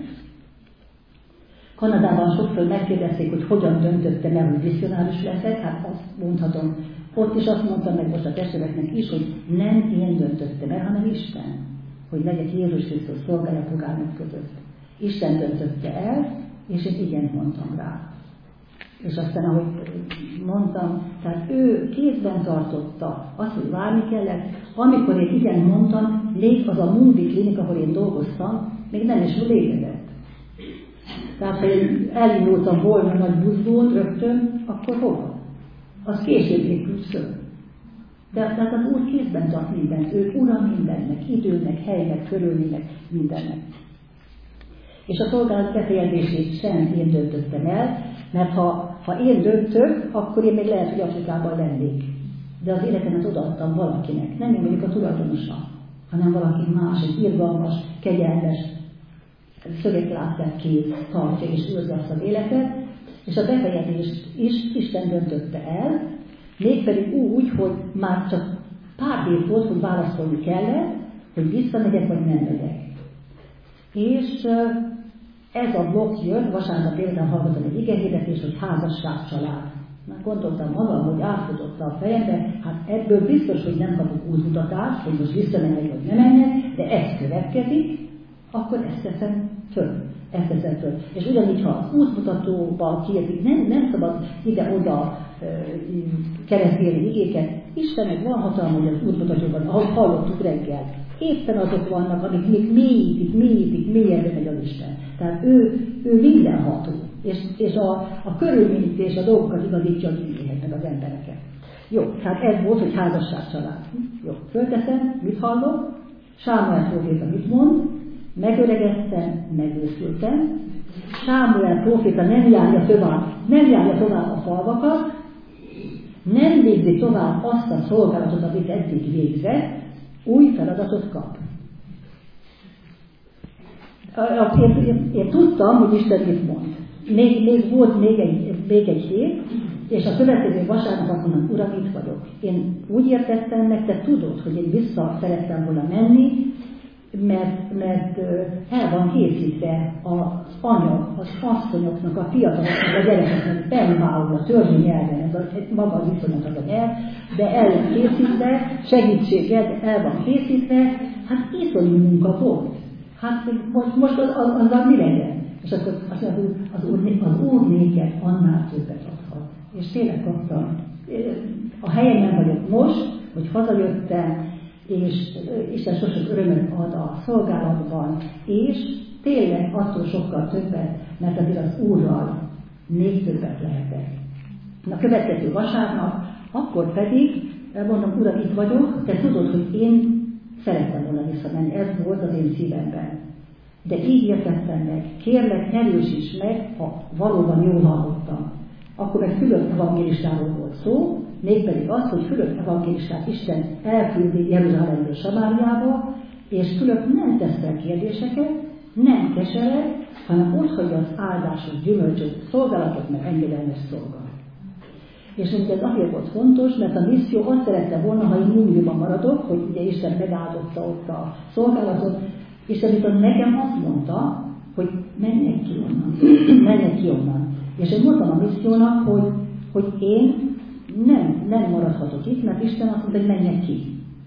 Kanadában sokszor megkérdezték, hogy hogyan döntöttem el, hogy misszionáris leszek, hát azt mondhatom, ott is azt mondtam meg most a testvéreknek is, hogy nem én döntöttem el, hanem Isten, hogy legyek Jézus Krisztus szolgálja polgárok között. Isten döntötte el, és én igen mondtam rá. És aztán, ahogy mondtam, tehát ő kézben tartotta azt, hogy várni kellett. Amikor én igen mondtam, még az a Mundi klinik, ahol én dolgoztam, még nem is létezett. Tehát, ha én elindultam volna nagy buszból rögtön, akkor hova? Az később épült föl. De tehát az Úr kézben tart mindent, ő ura mindennek, időnek, helynek, körülménynek, mindennek. És a szolgálat befejezését sem én döntöttem el, mert ha, ha én döntök, akkor én még lehet, hogy Afrikában lennék. De az életemet odaadtam valakinek, nem én vagyok a tulajdonosa, hanem valaki más, egy irgalmas, kegyelmes, szögekkel áttett kéz tartja és őrzi azt az életet, és a befejezést is Isten döntötte el, mégpedig úgy, hogy már csak pár év volt, hogy válaszolni kellett, hogy visszamegyek, vagy nem megyek. És ez a blokk jön, vasárnap délután hallgatom egy igehirdetést, hogy házasság, család. Már gondoltam magam, hogy átfutott a fejembe, hát ebből biztos, hogy nem kapok útmutatást, hogy most visszamenjek, vagy nem menjek, de ez következik, akkor ezt teszem föl. Ezt teszem föl. És ugyanígy, ha az útmutatóba kiértik, nem, nem szabad ide-oda e, keresztélni igéket, Istennek van hatalma, hogy az útmutatóban, ahogy hallottuk reggel, éppen azok vannak, amik még mélyítik, mélyítik, mélyebbre megy az Isten. Tehát ő, ő mindenható, és, és a, a körülményt és a dolgokat igazítja, hogy igényeknek az embereket. Jó, tehát ez volt, hogy házasságcsalád. Jó, fölteszem, mit hallok? Sámuel próféta mit mond? Megöregedtem, megőszültem. Sámuel próféta nem járja tovább, nem járja tovább a falvakat, nem végzi tovább azt a szolgálatot, amit eddig végzett, új feladatot kap. Én, én, én tudtam, hogy Isten mit mond. Még, még volt még egy, még egy hét, és a következő vasárnap azt mondom, Uram, itt vagyok. Én úgy értettem meg, te tudod, hogy én vissza szerettem volna menni, mert, mert el van készítve az anyag, az asszonyoknak, a fiataloknak, a gyerekeknek, pembául, a törzsi nyelven, ez a, maga az iszonyat az a nyelv, de el van készítve, segítséget el van készítve, hát iszonyú munka volt. Hát most, most az, az, azzal mi legyen? És akkor azt mondja, az úr, az úr néked annál többet adhat. És tényleg kaptam. A helyemen vagyok most, hogy hazajöttem, és Isten sosem örömöt ad a szolgálatban, és tényleg attól sokkal többet, mert azért az Úrral még többet lehetek. A következő vasárnap, akkor pedig, mondom, Uram, itt vagyok, te tudod, hogy én szerettem volna visszamenni, ez volt az én szívemben. De így értettem meg, kérlek, erősíts meg, ha valóban jól hallottam. Akkor meg Fülöp evangélistáról volt szó, mégpedig az, hogy Fülöp evangélistát Isten elküldi Jeruzsálemből Samáriába, és Fülöp nem tesz fel kérdéseket, nem kesered, hanem otthagyja az áldásos gyümölcsöt, szolgálatot, meg engedelmes szolga. És ugye ez azért volt fontos, mert a misszió azt szerette volna, ha én Múmiumban maradok, hogy ugye Isten megáldotta ott a szolgálatot, Isten viszont nekem azt mondta, hogy menjek ki onnan, menjek ki onnan. És én mondtam a missziónak, hogy, hogy én nem, nem maradhatok itt, mert Isten azt mondta, hogy menjek ki.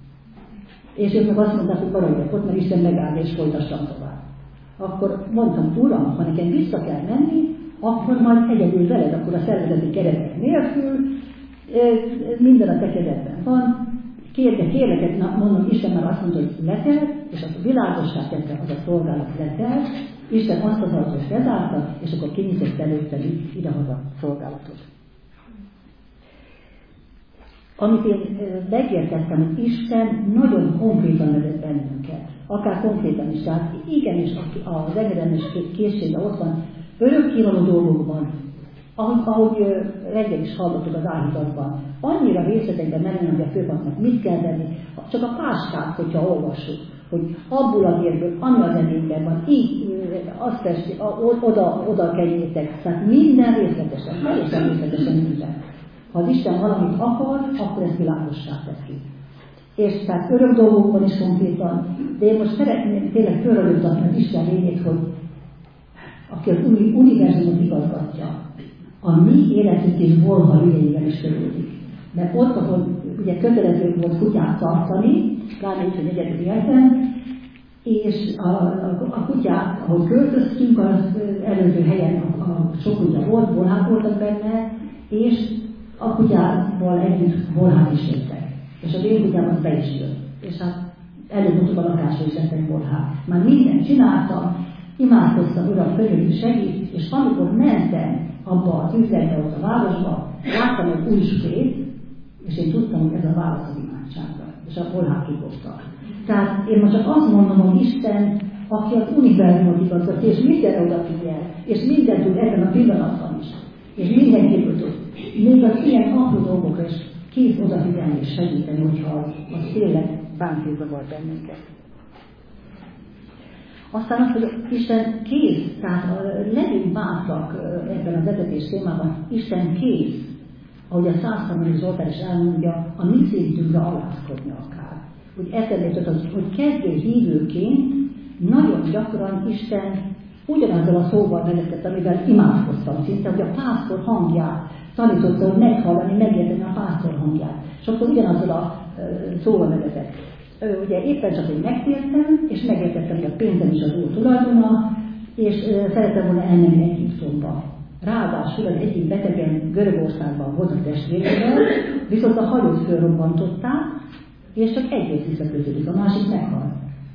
És ők meg azt mondták, hogy maradjak ott, mert Isten megállja és folytassam tovább. Akkor mondtam, Uram, ha nekem vissza kell menni, akkor majd egyedül veled, akkor a szervezeti keretek nélkül, minden a te kezedben van. Kérlek, kérlek, mondom, Isten már azt mondta, hogy letel, és akkor világossá tette, az a szolgálat letel, Isten azt az ajtót lezárta, és akkor kinyitott előtte idehaza szolgálatot. Amit én megértettem, hogy Isten nagyon konkrétan vezet bennünket, akár konkrétan is, tehát igenis az engedelmes készsége ott van, örökkévaló dolgokban, ahogy, ahogy reggel is hallottuk az áhítatban, annyira részletekben menni, hogy a főpapnak mit kell tenni, csak a páskát, hogyha olvassuk, hogy abból a vérből, ami az eményben van, így azt testi, oda, oda kenjétek, tehát minden részletesen, teljesen részletesen minden. Ha az Isten valamit akar, akkor ezt világossá teszi. És tehát örök dolgokban is konkrétan, de én most szeretném tényleg fölrögzatni az Isten lényét, hogy aki az univerzumot igazgatja, a mi életünk és bolha ügyeivel is törődik. Mert ott, ahol ugye kötelező volt kutyát tartani, pláne így, hogy egyedül éltem, és a, a, a kutyát, ahogy költöztünk, az előző helyen a, a sok kutya volt, bolhák voltak benne, és a kutyával együtt bolhák is jöttek. És az én kutyám az be is jött. És hát előbb-utóbb a lakásra is lettek bolhák. Már mindent csináltam, imádkoztam, Uram, könyörű segít, és amikor mentem abba az üzletbe, ott a városba, láttam egy új sprét, és én tudtam, hogy ez a válasz az imádságra, és a bolhák kikoptak. Tehát én most csak azt mondom, hogy Isten, aki az univerzumot igazgatja, és mindenre odafigyel, és mindent tud ebben a pillanatban is, és mindenkiből tud. Még az ilyen apró dolgokra is kész odafigyelni és segíteni, hogyha az tényleg bántó zavar bennünket. Aztán azt, hogy Isten kész, tehát legyünk bátrak ebben a vezetés témában, Isten kész, ahogy a százharmadik Zsoltár is elmondja, a mi szintünkre alázkodni akár. Úgy eszembe jutott, hogy kezdő hívőként nagyon gyakran Isten ugyanazzal a szóval vezetett, amivel imádkoztam szinte, hogy a pásztor hangját tanította, hogy meghallani, megérteni a pásztor hangját. És akkor ugyanazzal a szóval vezetett. Ugye éppen csak, hogy megtértem, és megértettem, hogy a pénzem is az Úr tulajdona, és szerettem volna elmenni Egyiptomba. Ráadásul az egyik betegen Görögországban volt a testvérével, viszont a hajót fölrobbantották, és csak egy rész visszakötődik, a másik meghal.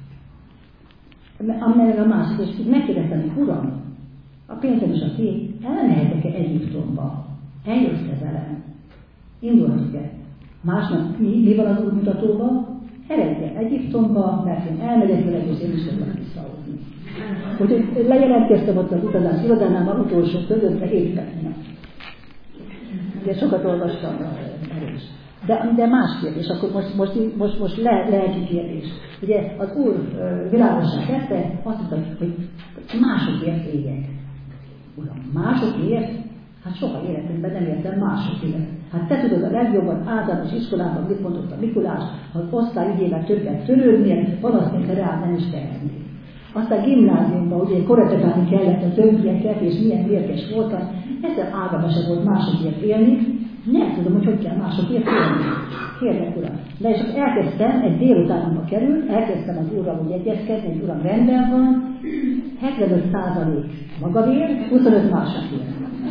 Amelyek a másik, és így megkérdeztem, hogy Uram, a pénzem is a tiéd, elmehetek-e Egyiptomba? Eljössz-e velem? Indulhatok-e? Másnap mi, mi van az útmutatóban? Eredjen Egyiptomba, mert én elmegyek vele, és én is fogok visszahozni. Úgyhogy lejelentkeztem ott az utazás irodánál, már utolsó között, de éppen. Ugye sokat olvastam erről is. De, de más kérdés, akkor most, most, most, most le, lelki kérdés. Ugye az Úr világosan tette, azt mondta, hogy másokért éljek. Uram, másokért? Hát soha életemben nem értem másokért. Hát te tudod a legjobban általános iskolában, mit mondott a Mikulás, ha az osztályügyével többet törődnél, valószínűleg rád nem is tehetnél. Aztán gimnáziumban ugye korretetálni kellett a többieket, és milyen mérges voltam, ezzel ágában sem volt másokért élni, nem tudom, hogy hogy kell másokért élni. Kérlek, Uram. De és akkor elkezdtem, egy délutánba került, elkezdtem az Úrral úgy egyezkedni, hogy Uram, rendben van, hetvenöt százalék magamért, huszonöt másokért.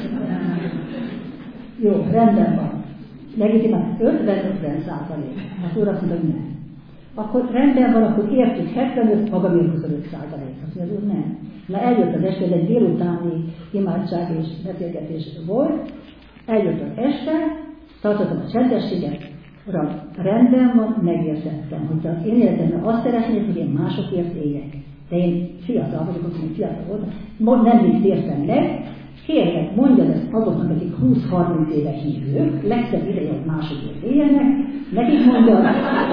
Jó, rendben van. Legitimál ötven-ötven százalék. Hát Úr azt mondta, hogy nem. Akkor rendben van, akkor értjük hetvenöt, magamért huszonöt százalék. Azt mondja, az Úr nem. Na eljött az este, egy délutáni imádság és beszélgetés volt, eljött az este, tartottam a csendességet, Uram, rendben van, megértettem, hogy az én életemben azt szeretnéd, hogy én másokért éljek. De én fiatal vagyok, akkor én fiatal voltam, nem így értem meg, kérlek, mondjad ezt azoknak, akik húsz-harminc éve hívők, legszebb ideje, hogy másokért éljenek, nekik mondjad,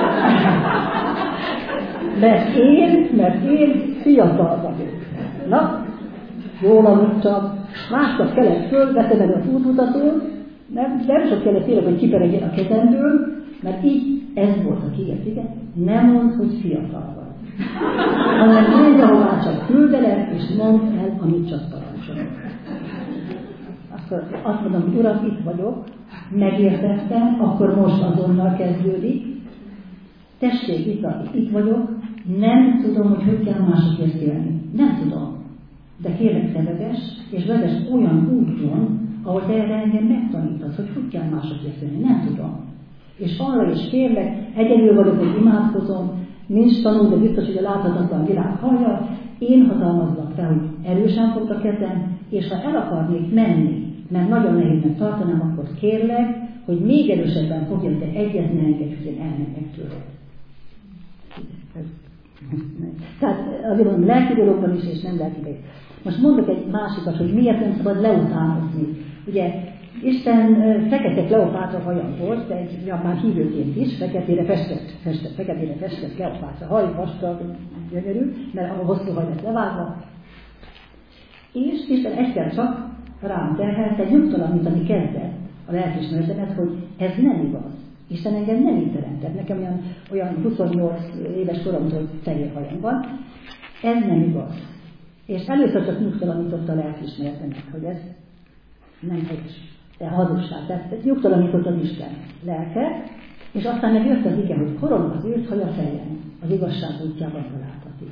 mert én, mert én fiatal vagyok. Na, jól aludtam, másnap kellett föl, vettem el az útmutatót, nem, nem sok kellett tényleg, hogy kiperegjen a kezemből, mert így ez volt a kiért, igen, nem mondd, hogy fiatal vagy, hanem menj, ahová csak küldelek, és mondd el, amit csak parancsolok. Akkor azt mondom, hogy Uram, itt vagyok, megértettem, akkor most azonnal kezdődik. Tessék, itt, itt vagyok, nem tudom, hogy hogy kell másokért élni. Nem tudom. De kérlek, te vezess, és vezess olyan úton, ahol te erre engem megtanítasz, hogy hogy kell másokért élni. Nem tudom. És arra is kérlek, egyedül vagyok, hogy imádkozom, nincs tanul, de biztos, hogy a láthatatlan világ hallja, én hatalmazlak fel, hogy erősen fogd a kezem, és ha el akarnék menni, mert nagyon nehéznek tartanám, akkor kérlek, hogy még erősebben fogjon, de egyet ne engedj, hogy én elmenjek tőled. Tehát azért mondom, lelki dologban is, és nem lelki dologban. Most mondok egy másikat, hogy miért nem szabad leutánozni. Ugye, Isten fekete Kleopátra haja volt, de egy már hívőként is, feketére festett, festett, feketére festett Kleopátra haj, vastag, gyönyörű, mert a hosszú haj lett levágva. És Isten egyszer csak rám terhelte, nyugtalan, mint ami kezdett a lelkiismeretemet, hogy ez nem igaz. Isten engem nem így teremtett. Nekem olyan, olyan huszonnyolc éves koromtól fehér hajam van. Ez nem igaz. És először csak nyugtalanította a lelkiismeretemet, hogy ez nem helyes. De hazugság. Tehát nyugtalanított az Isten lelke, és aztán meg jött az ige, hogy korong az őt haja fejem, az igazság útjában találtatik.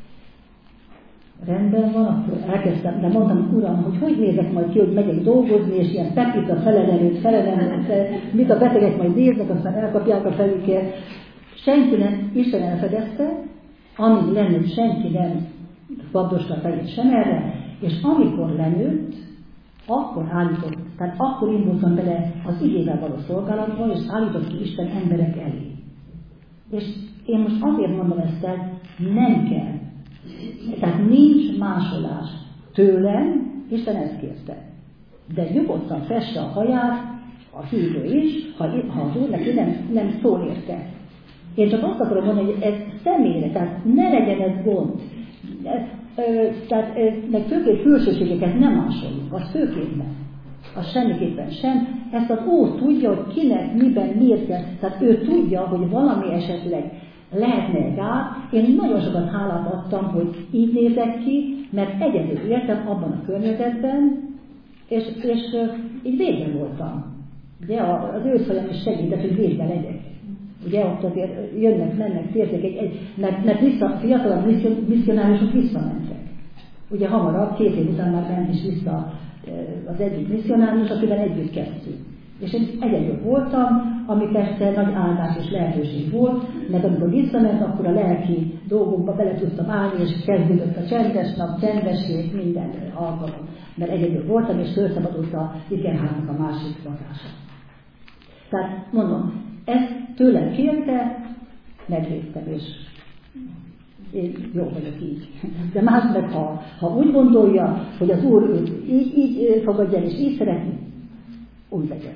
Rendben van, akkor elkezdtem, de mondtam, Uram, hogy hogy nézek majd ki, hogy megyek dolgozni, és ilyen pepita felelelőt, felelelőt, mit a betegek majd néznek, aztán elkapják a felüket. Senki nem, Isten elfedezte, amíg lenőtt, senki nem vagdosta a fejét sem erre, és amikor lenőtt, akkor állított, tehát akkor indultam bele az igével való szolgálatba, és állított ki Isten emberek elé. És én most azért mondom ezt el, nem kell. Tehát nincs másolás tőlem, Isten ezt kérte. De nyugodtan fesse a haját, a hívő is, ha, ha az Úr neki nem, nem szól érte. Én csak azt akarom mondani, hogy ez személyre, tehát ne legyen ez gond. Ez, ö, tehát ez, meg főként külsőségeket nem másoljuk, az főként nem. Az semmiképpen sem. Ezt az Úr tudja, hogy kinek, miben, miért kell. Tehát ő tudja, hogy valami esetleg lehetne egy át. Én nagyon sokat hálát adtam, hogy így nézek ki, mert egyedül éltem abban a környezetben, és, és így védve voltam. Ugye az őszhajam is segített, hogy védve legyek. Ugye ott azért jönnek, mennek, férfiak, egy, egy, mert, mert vissza, fiatalabb misszionáriusok visszamentek. Ugye hamarabb, két év után már ment is vissza az egyik misszionárius, akivel együtt kezdtük. És én egyedül voltam, ami persze nagy áldás és lehetőség volt, mert amikor visszament, akkor a lelki dolgokba bele tudtam állni, és kezdődött a csendes nap, csendesség, minden alkalom. Mert egyedül voltam, és fölszabadult a ikerháznak a másik lakása. Tehát mondom, ezt tőlem kérte, megléptem, és én jó vagyok így. De más meg, ha, ha úgy gondolja, hogy az Úr őt így, így fogadja, és így szeretni, úgy legyen.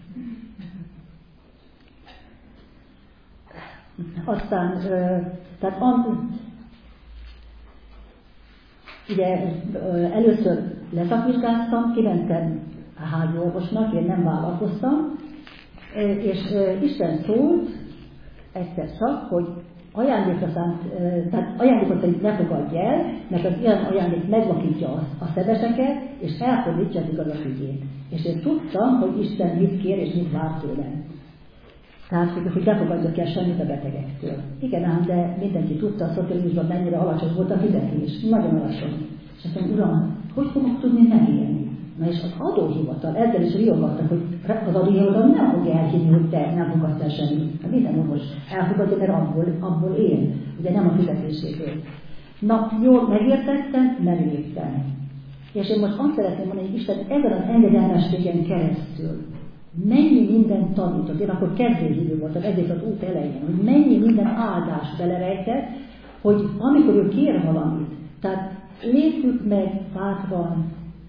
Aztán, tehát ugye először leszakvizsgáztam, kimentem a házi orvosnak, én nem vállalkoztam, és Isten szólt egyszer csak, hogy ajándékra szánt, tehát ajándékot pedig ne fogadj el, mert az ilyen ajándék megvakítja a szebeseket, és elfordítja az igazak ügyét. És én tudtam, hogy Isten mit kér, és mit vár tőlem. Tehát, hogy ne fogadjak el semmit a betegektől. Igen ám, de mindenki tudta, a szocializmusban mennyire alacsony volt a fizetés. Nagyon alacsony. És azt mondom, Uram, hogy fogok tudni megélni? Na és az adóhivatal, ezzel is riogattak, hogy az adóhivatal nem fogja elhinni, hogy te nem fogadsz el semmit. Hát minden orvos elfogadja, mert abból, abból él. Ugye nem a fizetéséből. Na, jól megértettem, megértem. És én most azt szeretném mondani, hogy Isten ezen az engedelmességen keresztül mennyi minden tanított, én akkor kezdőhívő voltam, ezért az út elején, hogy mennyi minden áldás belerejtett, hogy amikor ő kér valamit, tehát lépjük meg bátran,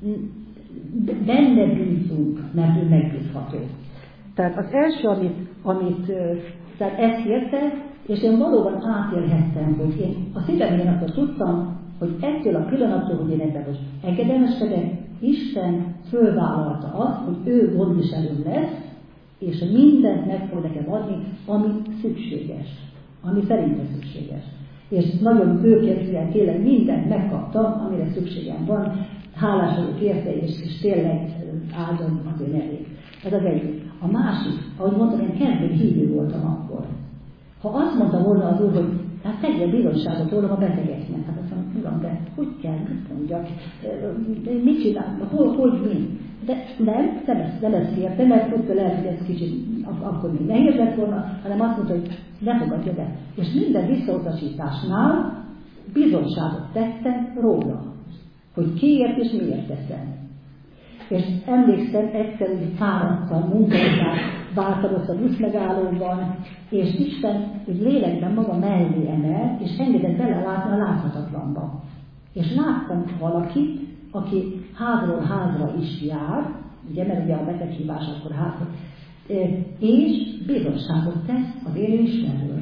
benne bízunk, mert ő megbízható. Tehát az első, amit, amit tehát ezt kérte, és én valóban átélhettem, hogy én a szívemben akkor tudtam, hogy ettől a pillanattól, hogy én ebben most engedelmeskedek, Isten fölvállalta azt, hogy ő gondviselő lesz, és mindent meg fog nekem adni, ami szükséges, ami szerintem szükséges. És nagyon bőkezűen tényleg mindent megkaptam, amire szükségem van, hálás vagyok érte, és, és tényleg áldom az ő nevét. Ez az egyik. A másik, ahogy mondtam, én kezdő hívő voltam akkor. Ha azt mondta volna az Úr, hogy hát tegye bizonyságot rólam a betegeknek, hát azt mondom, Uram, de hogy kell, mit mondjak, mit csinálnak, hol, hogy, mi? De nem, nem ezt, nem ezt kérte, mert tudta lehet, hogy ez kicsit akkor még nehéz lett volna, hanem azt mondta, hogy ne fogadja be. És minden visszautasításnál bizonyságot tettem róla, hogy kiért és miért teszem. És emlékszem, egyszer úgy fáradtan, munkálták, vártam ott a buszmegállóban, és Isten úgy lélekben maga mellé emelt, és engedett belelátni a láthatatlanba. És láttam valakit, aki házról házra is jár, ugye, mert ugye a beteghívás akkor házra, és bizonyságot tesz az élő Istenről.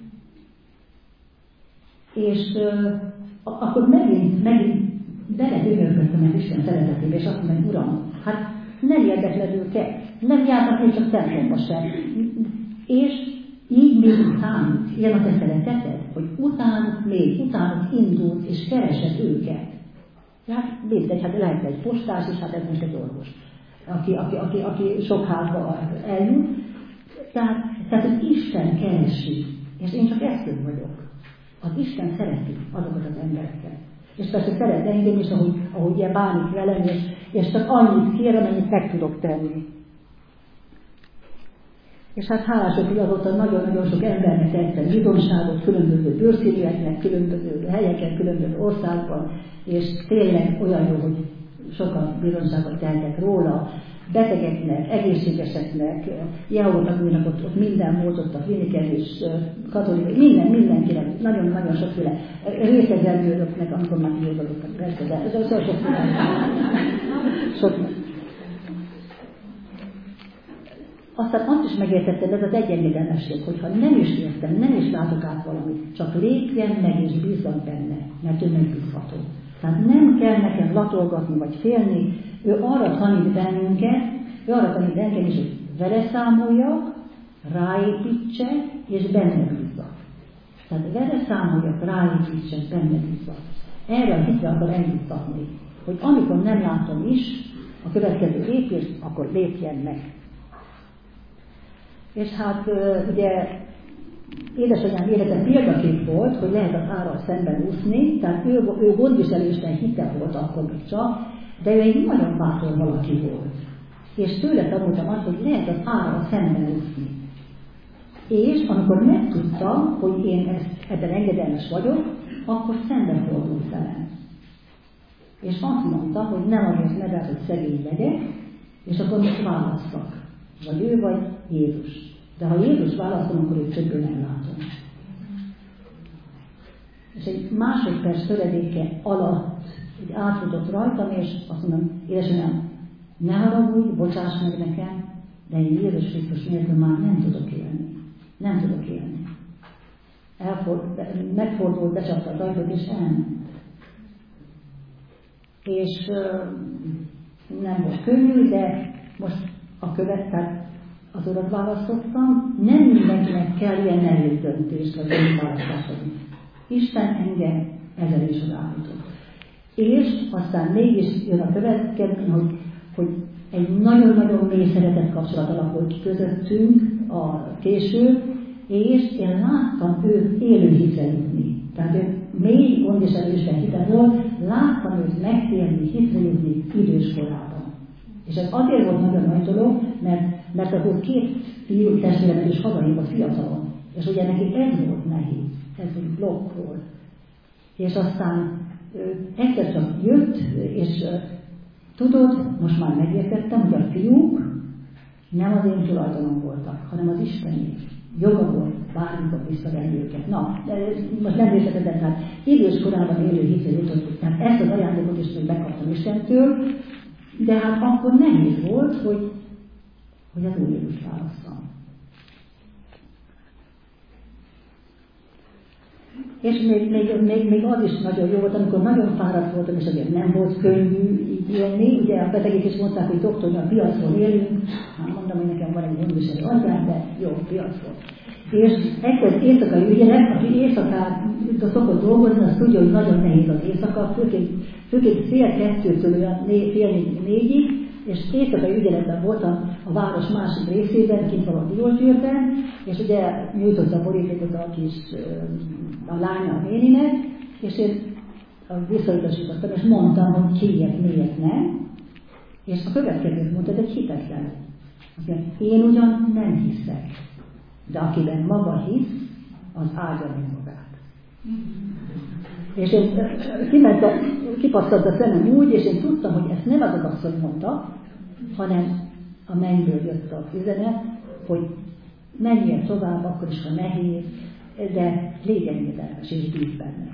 És akkor megint, megint beledőmölködtem az Isten szeretetébe, és azt mondom, hogy Uram, hát nem érdeklen őket, nem járnak még csak templomba sem. És így még számít, ilyen a te szereteted, hogy utánuk még, utánuk indult, és keresed őket. Hát mindegy, hát lehet egy postás, és hát ez most egy orvos, aki, aki, aki, aki sok házba eljut. Tehát, tehát az Isten keresi, és én csak eszköz vagyok. Az Isten szereti azokat az embereket. És persze szeret engem is, ahogy, ahogy ilyen bánik velem, és, és csak annyit kér, amennyit meg tudok tenni. És hát hálások, hogy azóta nagyon-nagyon sok embernek tettem bizonyságot, különböző bőrszínűeknek, különböző helyeken, különböző országban, és tényleg olyan jó, hogy sokan bizonyságot tehetek róla, betegeknek, egészségeseknek, Jehová-tanúknak, ott, ott minden volt, ott a kliniken is, katolikai, minden, mindenkinek, nagyon-nagyon sokféle részezelműröknek, amikor már kiózolottak, persze, de ez az sokféle. Sok. Aztán azt is megértettem, ez az egyenlegenesség, hogyha nem is értem, nem is látok át valamit, csak lépjen meg és bízzak benne, mert ő megbízható. Tehát nem kell nekem latolgatni vagy félni, ő arra tanít bennünket, ő arra tanít engem is, hogy vele számoljak, ráépítsek és benne bízzak. Tehát vele számoljak, ráépítsek, benne bízzak. Erre a hitre akar eljutatni, hogy amikor nem látom is a következő lépést, akkor lépjen meg. És hát ugye édesanyám élete példakép volt, hogy lehet az árral szemben úszni, tehát ő, ő gondviselésben hite volt akkor még csak, de ő egy nagyon bátor valaki volt. És tőle tanultam azt, hogy lehet az árral szemben úszni. És amikor megtudtam, hogy én ezt, ebben engedelmes vagyok, akkor szemben fordult velem. És azt mondta, hogy nem azért medelt, hogy szegény legyek, és akkor most válasszak. Vagy ő, vagy Jézus. De ha Jézus választom, akkor őt többől nem látom. És egy másodperc töredéke alatt így átfutott rajtam, és azt mondom, édesanyám, ne haragudj, bocsáss meg nekem, de én Jézus Krisztus nélkül már nem tudok élni. Nem tudok élni. Elford, megfordult, becsapta az ajtót, és elment. És uh, nem volt könnyű, de most a következő az urat választottam. Nem mindenkinek kell ilyen nehéz döntést, vagy én választásodni. Isten engem ezzel is odállított. És aztán mégis jön a következő, hogy, hogy egy nagyon-nagyon mély szeretett kapcsolat alakult ki közöttünk a később, és én láttam őt élő hitre jutni. Tehát ő mély gondviselősen hitet volt, láttam őt megtérni, hitre jutni idős korában. És ez azért volt nagyon nagy dolog, mert, mert akkor két fiú testvéremet is hazahívott fiatalon. És ugye neki ez volt nehéz, ez egy blokk volt. És aztán egyszer csak jött, és tudod, most már megértettem, hogy a fiúk nem az én tulajdonom voltak, hanem az Istené. Joga volt bármikor visszavenni őket. Na, most nem részletetem, tehát idős korában élő hitre jutott, tehát ezt az ajándékot is még megkaptam Istentől, de hát akkor nehéz volt, hogy, hogy az Úr Jézust válasszam. És még, még, még, még az is nagyon jó volt, amikor nagyon fáradt voltam, és azért nem volt könnyű így élni. Ugye a betegek is mondták, hogy doktor, a piacról élünk. Hát mondom, hogy nekem van egy gondviselő atyám, de jó, piacról. És ekkor éjszakai ügyelek, aki éjszakán szokott dolgozni, az tudja, hogy nagyon nehéz az éjszaka, főként, főként fél kettőtől olyan fél négyig, és éjszakai ügyeletben voltam a város másik részében, kint való Diósgyőrben, és ugye nyújtotta a borítékot a kis a lánya a néninek, és én visszautasítottam, és mondtam, hogy ki ilyet, miért nem. És a következőt mondta, ez egy hitetlen. Azt mondja, én ugyan nem hiszek, de akiben maga hisz, az áldja meg magát. És én kiment a, kipasszant a szemem úgy, és én tudtam, hogy ezt nem az az asszony mondta, hanem a mennyből jött az üzenet, hogy menjél tovább, akkor is, ha nehéz, de légy engedelmes, és bíz benne.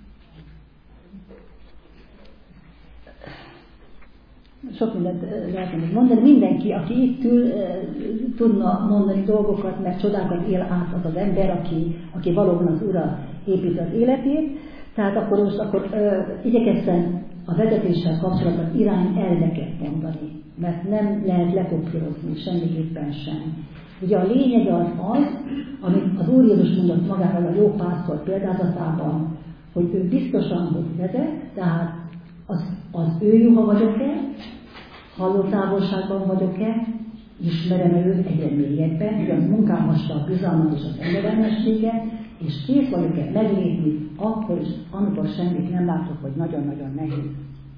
Sok mindent lehetne még mondani. Mindenki, aki itt ül, tudna mondani dolgokat, mert csodákat él át az az ember, aki, aki valóban az Ura épít az életét. Tehát akkor most akkor, ö, igyekeztem a vezetéssel kapcsolatban irányelveket mondani, mert nem lehet lekopírozni semmiképpen sem. Ugye a lényeg az az, amit az Úr Jézus mondott magáról a jó pásztor példázatában, hogy ő biztosan, hogy vezet, tehát az, az ő juha vagyok-e, hallótávolságban vagyok-e, ismerem őt egyre mélyebben, ugye az munkámassa a bizalmat és az engedelmességet, és kész vagyok-e meglépni akkor is, amikor semmit nem látok, vagy nagyon-nagyon nehéz.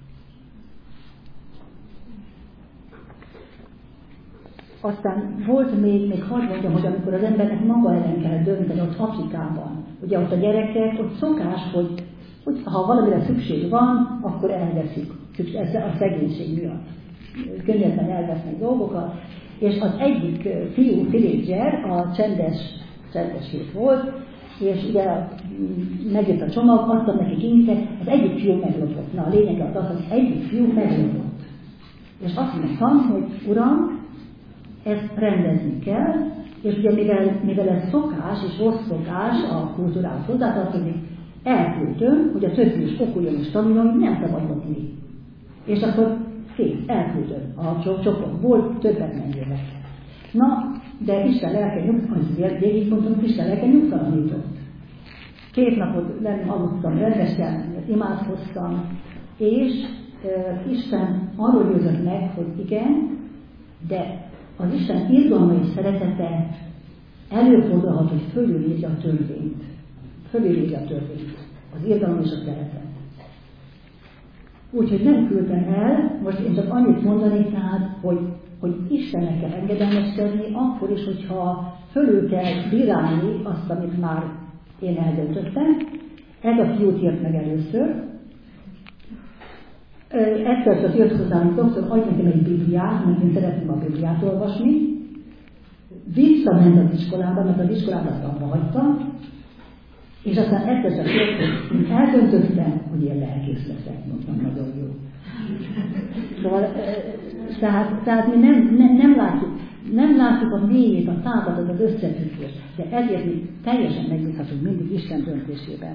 Aztán volt még, még hadd mondjam, hogy amikor az embernek maga ellen kell dönteni, ott Afrikában, ugye ott a gyerekek, ott szokás, hogy, hogy ha valamire szükség van, akkor elveszik a szegénység miatt. Könnyebben elvesznek dolgokat, és az egyik fiú, Philip a csendes, csendes hét volt, és ugye megjött a csomag, adtam neki kinket, az egyik fiú meglopott. Na a lényeg az az, hogy egyik fiú meglopott. És azt mondtam, hogy Uram, ezt rendezni kell, és ugye mivel, mivel ez szokás és rossz szokás a kultúrához hozzátartozik, elküldöm, hogy a többi is okuljon és tanuljon, hogy nem szabad lopni. És akkor kész, elküldöm a csoportból, többet nem jövök. Na, de Isten lelke nyugtalanított, végig mondtam, hogy Isten lelke nyugtalanított. Két napot nem aludtam rendesen, imádkoztam, és e, Isten arról győzött meg, hogy igen, de az Isten irgalma és szeretete előfordulhat, hogy fölülírja a törvényt. Fölülírja a törvényt. Az irgalom és a szeretet. Úgyhogy nem küldtem el, most én csak annyit mondani, tehát, hogy, hogy Istennek kell engedelmeskedni, akkor is, hogyha fölül kell bírálni azt, amit már én eldöntöttem. Ez a fiút írt meg először. Egyszer csak jött hozzám, hogy doktor, adj nekem egy Bibliát, mert én szeretném a Bibliát olvasni, visszament az iskolába, mert az iskolában azt abba hagytam, és aztán egyszer csak jött, eldöntöttem, hogy ilyen lelkész leszek, mondtam, nagyon jó. Szóval, tehát, tehát mi nem, nem, nem, látjuk, nem látjuk a mélyét, a távat, az összefüggést, de ezért mi teljesen megbízhatunk mindig Isten döntésében.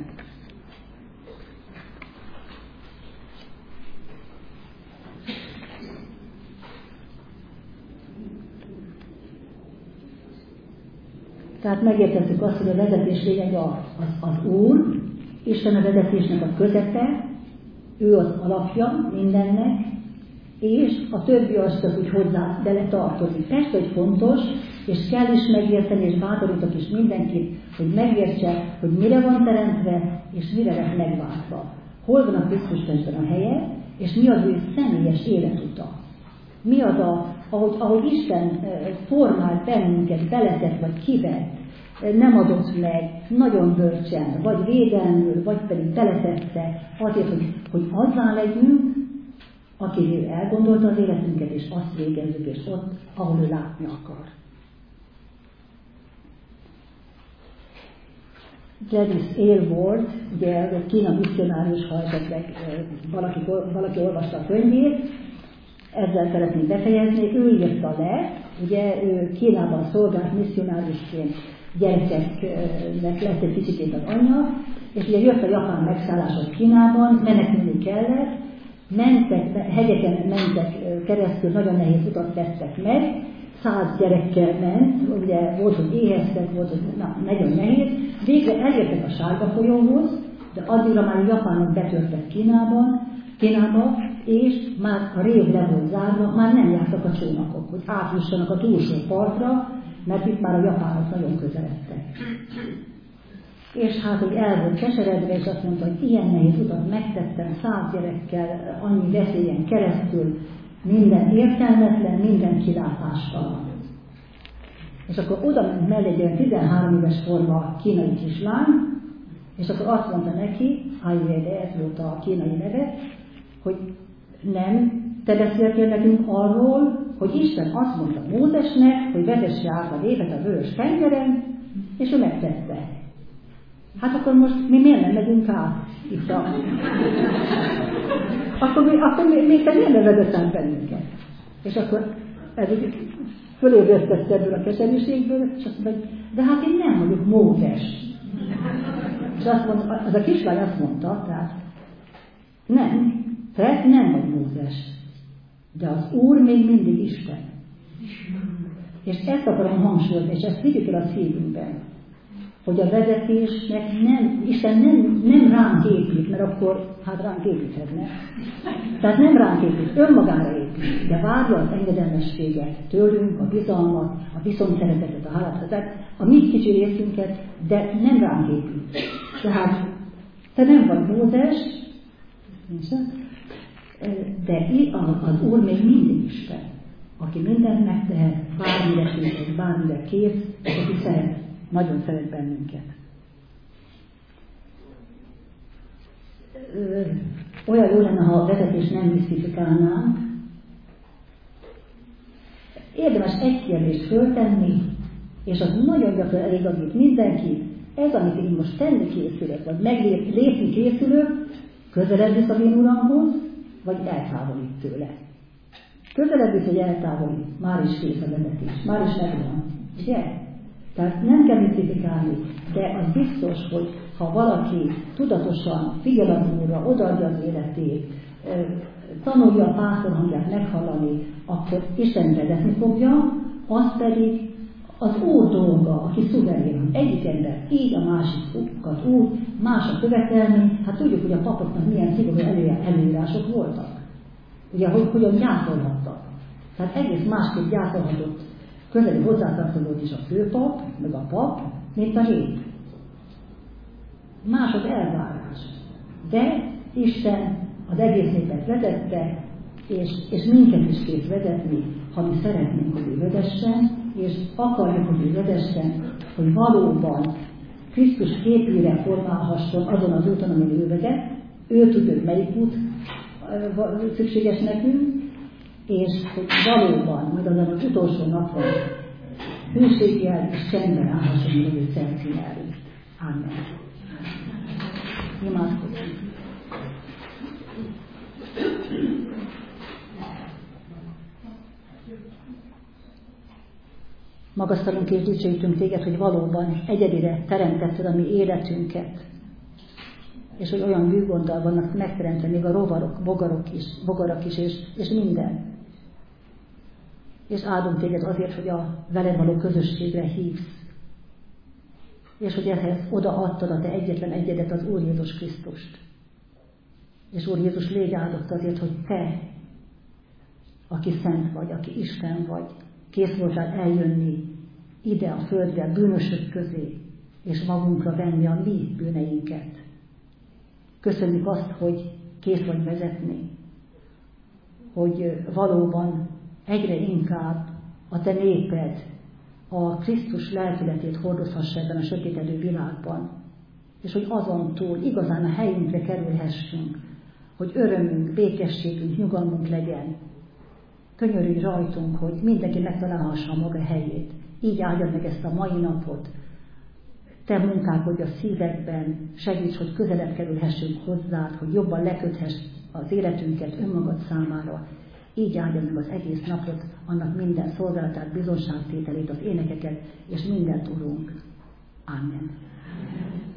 Tehát megértettük azt, hogy a vezetés lényeg az, az, az Úr, Isten a vezetésnek a közepe, ő az alapja mindennek, és a többi az csak úgy hozzá bele tartozik. Persze, hogy fontos, és kell is megérteni, és bátorítok is mindenkit, hogy megértse, hogy mire van teremtve, és mire lett megváltva. Hol van a Krisztus testben a helye, és mi az ő személyes életuta. Mi az, a, ahogy, ahogy Isten formált bennünket, beletett vagy kivett, nem adott meg, nagyon bölcsen, vagy védelmül, vagy pedig beletette, azért, hogy, hogy azzá legyünk, aki elgondolta az életünket, és azt végezzük, és ott, ahol ő látni akar. Gladys Aylward, ugye Kína misszionárius, ha esetleg valaki, valaki olvasta a könyvét, ezzel szeretném befejezni, ő írta le, ugye ő Kínában szolgált misszionáriusként, gyerekeknek lett egy kicsikét az anyja, és ugye jött a japán megszállás Kínában, menekülni kellett, mentek, hegyeken mentek keresztül, nagyon nehéz utat tettek meg, száz gyerekkel ment, ugye volt, hogy éheztek, volt, hogy na, nagyon nehéz, végre elértek a Sárga folyóhoz, de addigra már a japánok betörtek Kínában, Kínába, és már a rév le volt zárva, már nem jártak a csónakok, hogy átjussanak a túlsó partra, mert itt már a japánok nagyon közeledtek. És hát, hogy el volt keseredve, és azt mondta, hogy ilyen nehéz utat megtettem, száz gyerekkel, annyi veszélyen keresztül, minden értelmetlen, minden kilátástalan. És akkor oda ment mellé egy olyan tizenhárom éves forma kínai kislány, és akkor azt mondta neki, Ai-Wei-de, ez volt a kínai neve, hogy nem, te beszéltél nekünk arról, hogy Isten azt mondta Mózesnek, hogy vezesse át a népet a vörös tengeren, és ő megtette. Hát akkor most mi miért nem megyünk át itt a... akkor, mi, akkor mi, még te miért nem vezess át bennünket? És akkor ez úgy fölébresztette ebből a keserűségből, és azt mondta, hogy de hát én nem vagyok Mózes. És azt mondta, az a kislány azt mondta, tehát nem, te nem vagy Mózes, de az Úr még mindig Isten. És ezt akarom hangsúlyozni, és ezt vigyük el a szívünkben, hogy a vezetésnek nem, Isten nem, nem ránk épít, mert akkor hát ránk építhetne. Tehát nem ránk épít, önmagára épít, de várja az engedelmességet tőlünk, a bizalmat, a viszonyszeretetet, a hálát, tehát a mi kicsi részünket, de nem ránk épít. Tehát te nem vagy Mózes, de az Úr még mindig Isten, aki mindent megtehet, bármire kész, bármire kész, aki szeret, nagyon szeret bennünket. Olyan jó lenne, ha a vezetést nem misztifikálnánk. Érdemes egy kérdést föltenni, és az nagyon gyakran eligazít mindenki. Ez, amit én most tenni készülök, vagy meglépni készülök, közelebb visz az én Uramhoz, vagy eltávolít tőle. Közelebb visz, vagy eltávolít, már is kész a vezetés, már is megvan. Ugye? Tehát nem kell misztifikálni, de az biztos, hogy ha valaki tudatosan figyel az Úrra, odaadja az életét, tanulja a pásztor hangját meghallani, akkor Isten vezetni fogja, az pedig az Úr dolga, aki szuverén. Egyik ember így, a másik fukkat úgy, más a követelmény. Hát tudjuk, hogy a papoknak milyen szigorú előírások voltak. Ugye, hogy hogyan gyászolhattak. Tehát egész másképp gyászolhatott közeli hozzátartozót is a főpap, meg a pap, mint a hét. Más az elvárás. De Isten az egész népet vezette, és, és minket is kész vezetni, ha mi szeretnénk, hogy ő vezessen, és akarjuk, hogy ő vezessen, hogy valóban Krisztus képére formálhasson azon az úton, amin ő vezet. Ő tudja, hogy melyik út szükséges nekünk, és hogy valóban, majd azon az utolsó napon hűséggel és csendben állhassunk az ő szerszín előtt. Amen. Imádkozunk. Magasztalunk és dicsőítünk téged, hogy valóban egyedire teremtetted a mi életünket, és hogy olyan bűgonddal vannak megteremtve még a rovarok, bogarok is, bogarak is, és, és minden. És áldunk téged azért, hogy a veled való közösségre hívsz, és hogy ehhez odaadtad a te egyetlen egyedet, az Úr Jézus Krisztust. És Úr Jézus, légy áldott azért, hogy te, aki szent vagy, aki Isten vagy, kész voltál eljönni ide a földre, bűnösök közé, és magunkra venni a mi bűneinket. Köszönjük azt, hogy kész vagy vezetni, hogy valóban egyre inkább a te néped a Krisztus lelkületét hordozhassa ebben a sötétedő világban, és hogy azon túl igazán a helyünkre kerülhessünk, hogy örömünk, békességünk, nyugalmunk legyen. Könyörülj rajtunk, hogy mindenki megtalálhassa a maga helyét. Így áldjad meg ezt a mai napot. Te munkálkodj a szívekben, segíts, hogy közelebb kerülhessünk hozzád, hogy jobban leköthess az életünket önmagad számára. Így áldjad meg az egész napot, annak minden szolgálatát, bizonságtételét, az énekeket, és mindent, Urunk. Amen.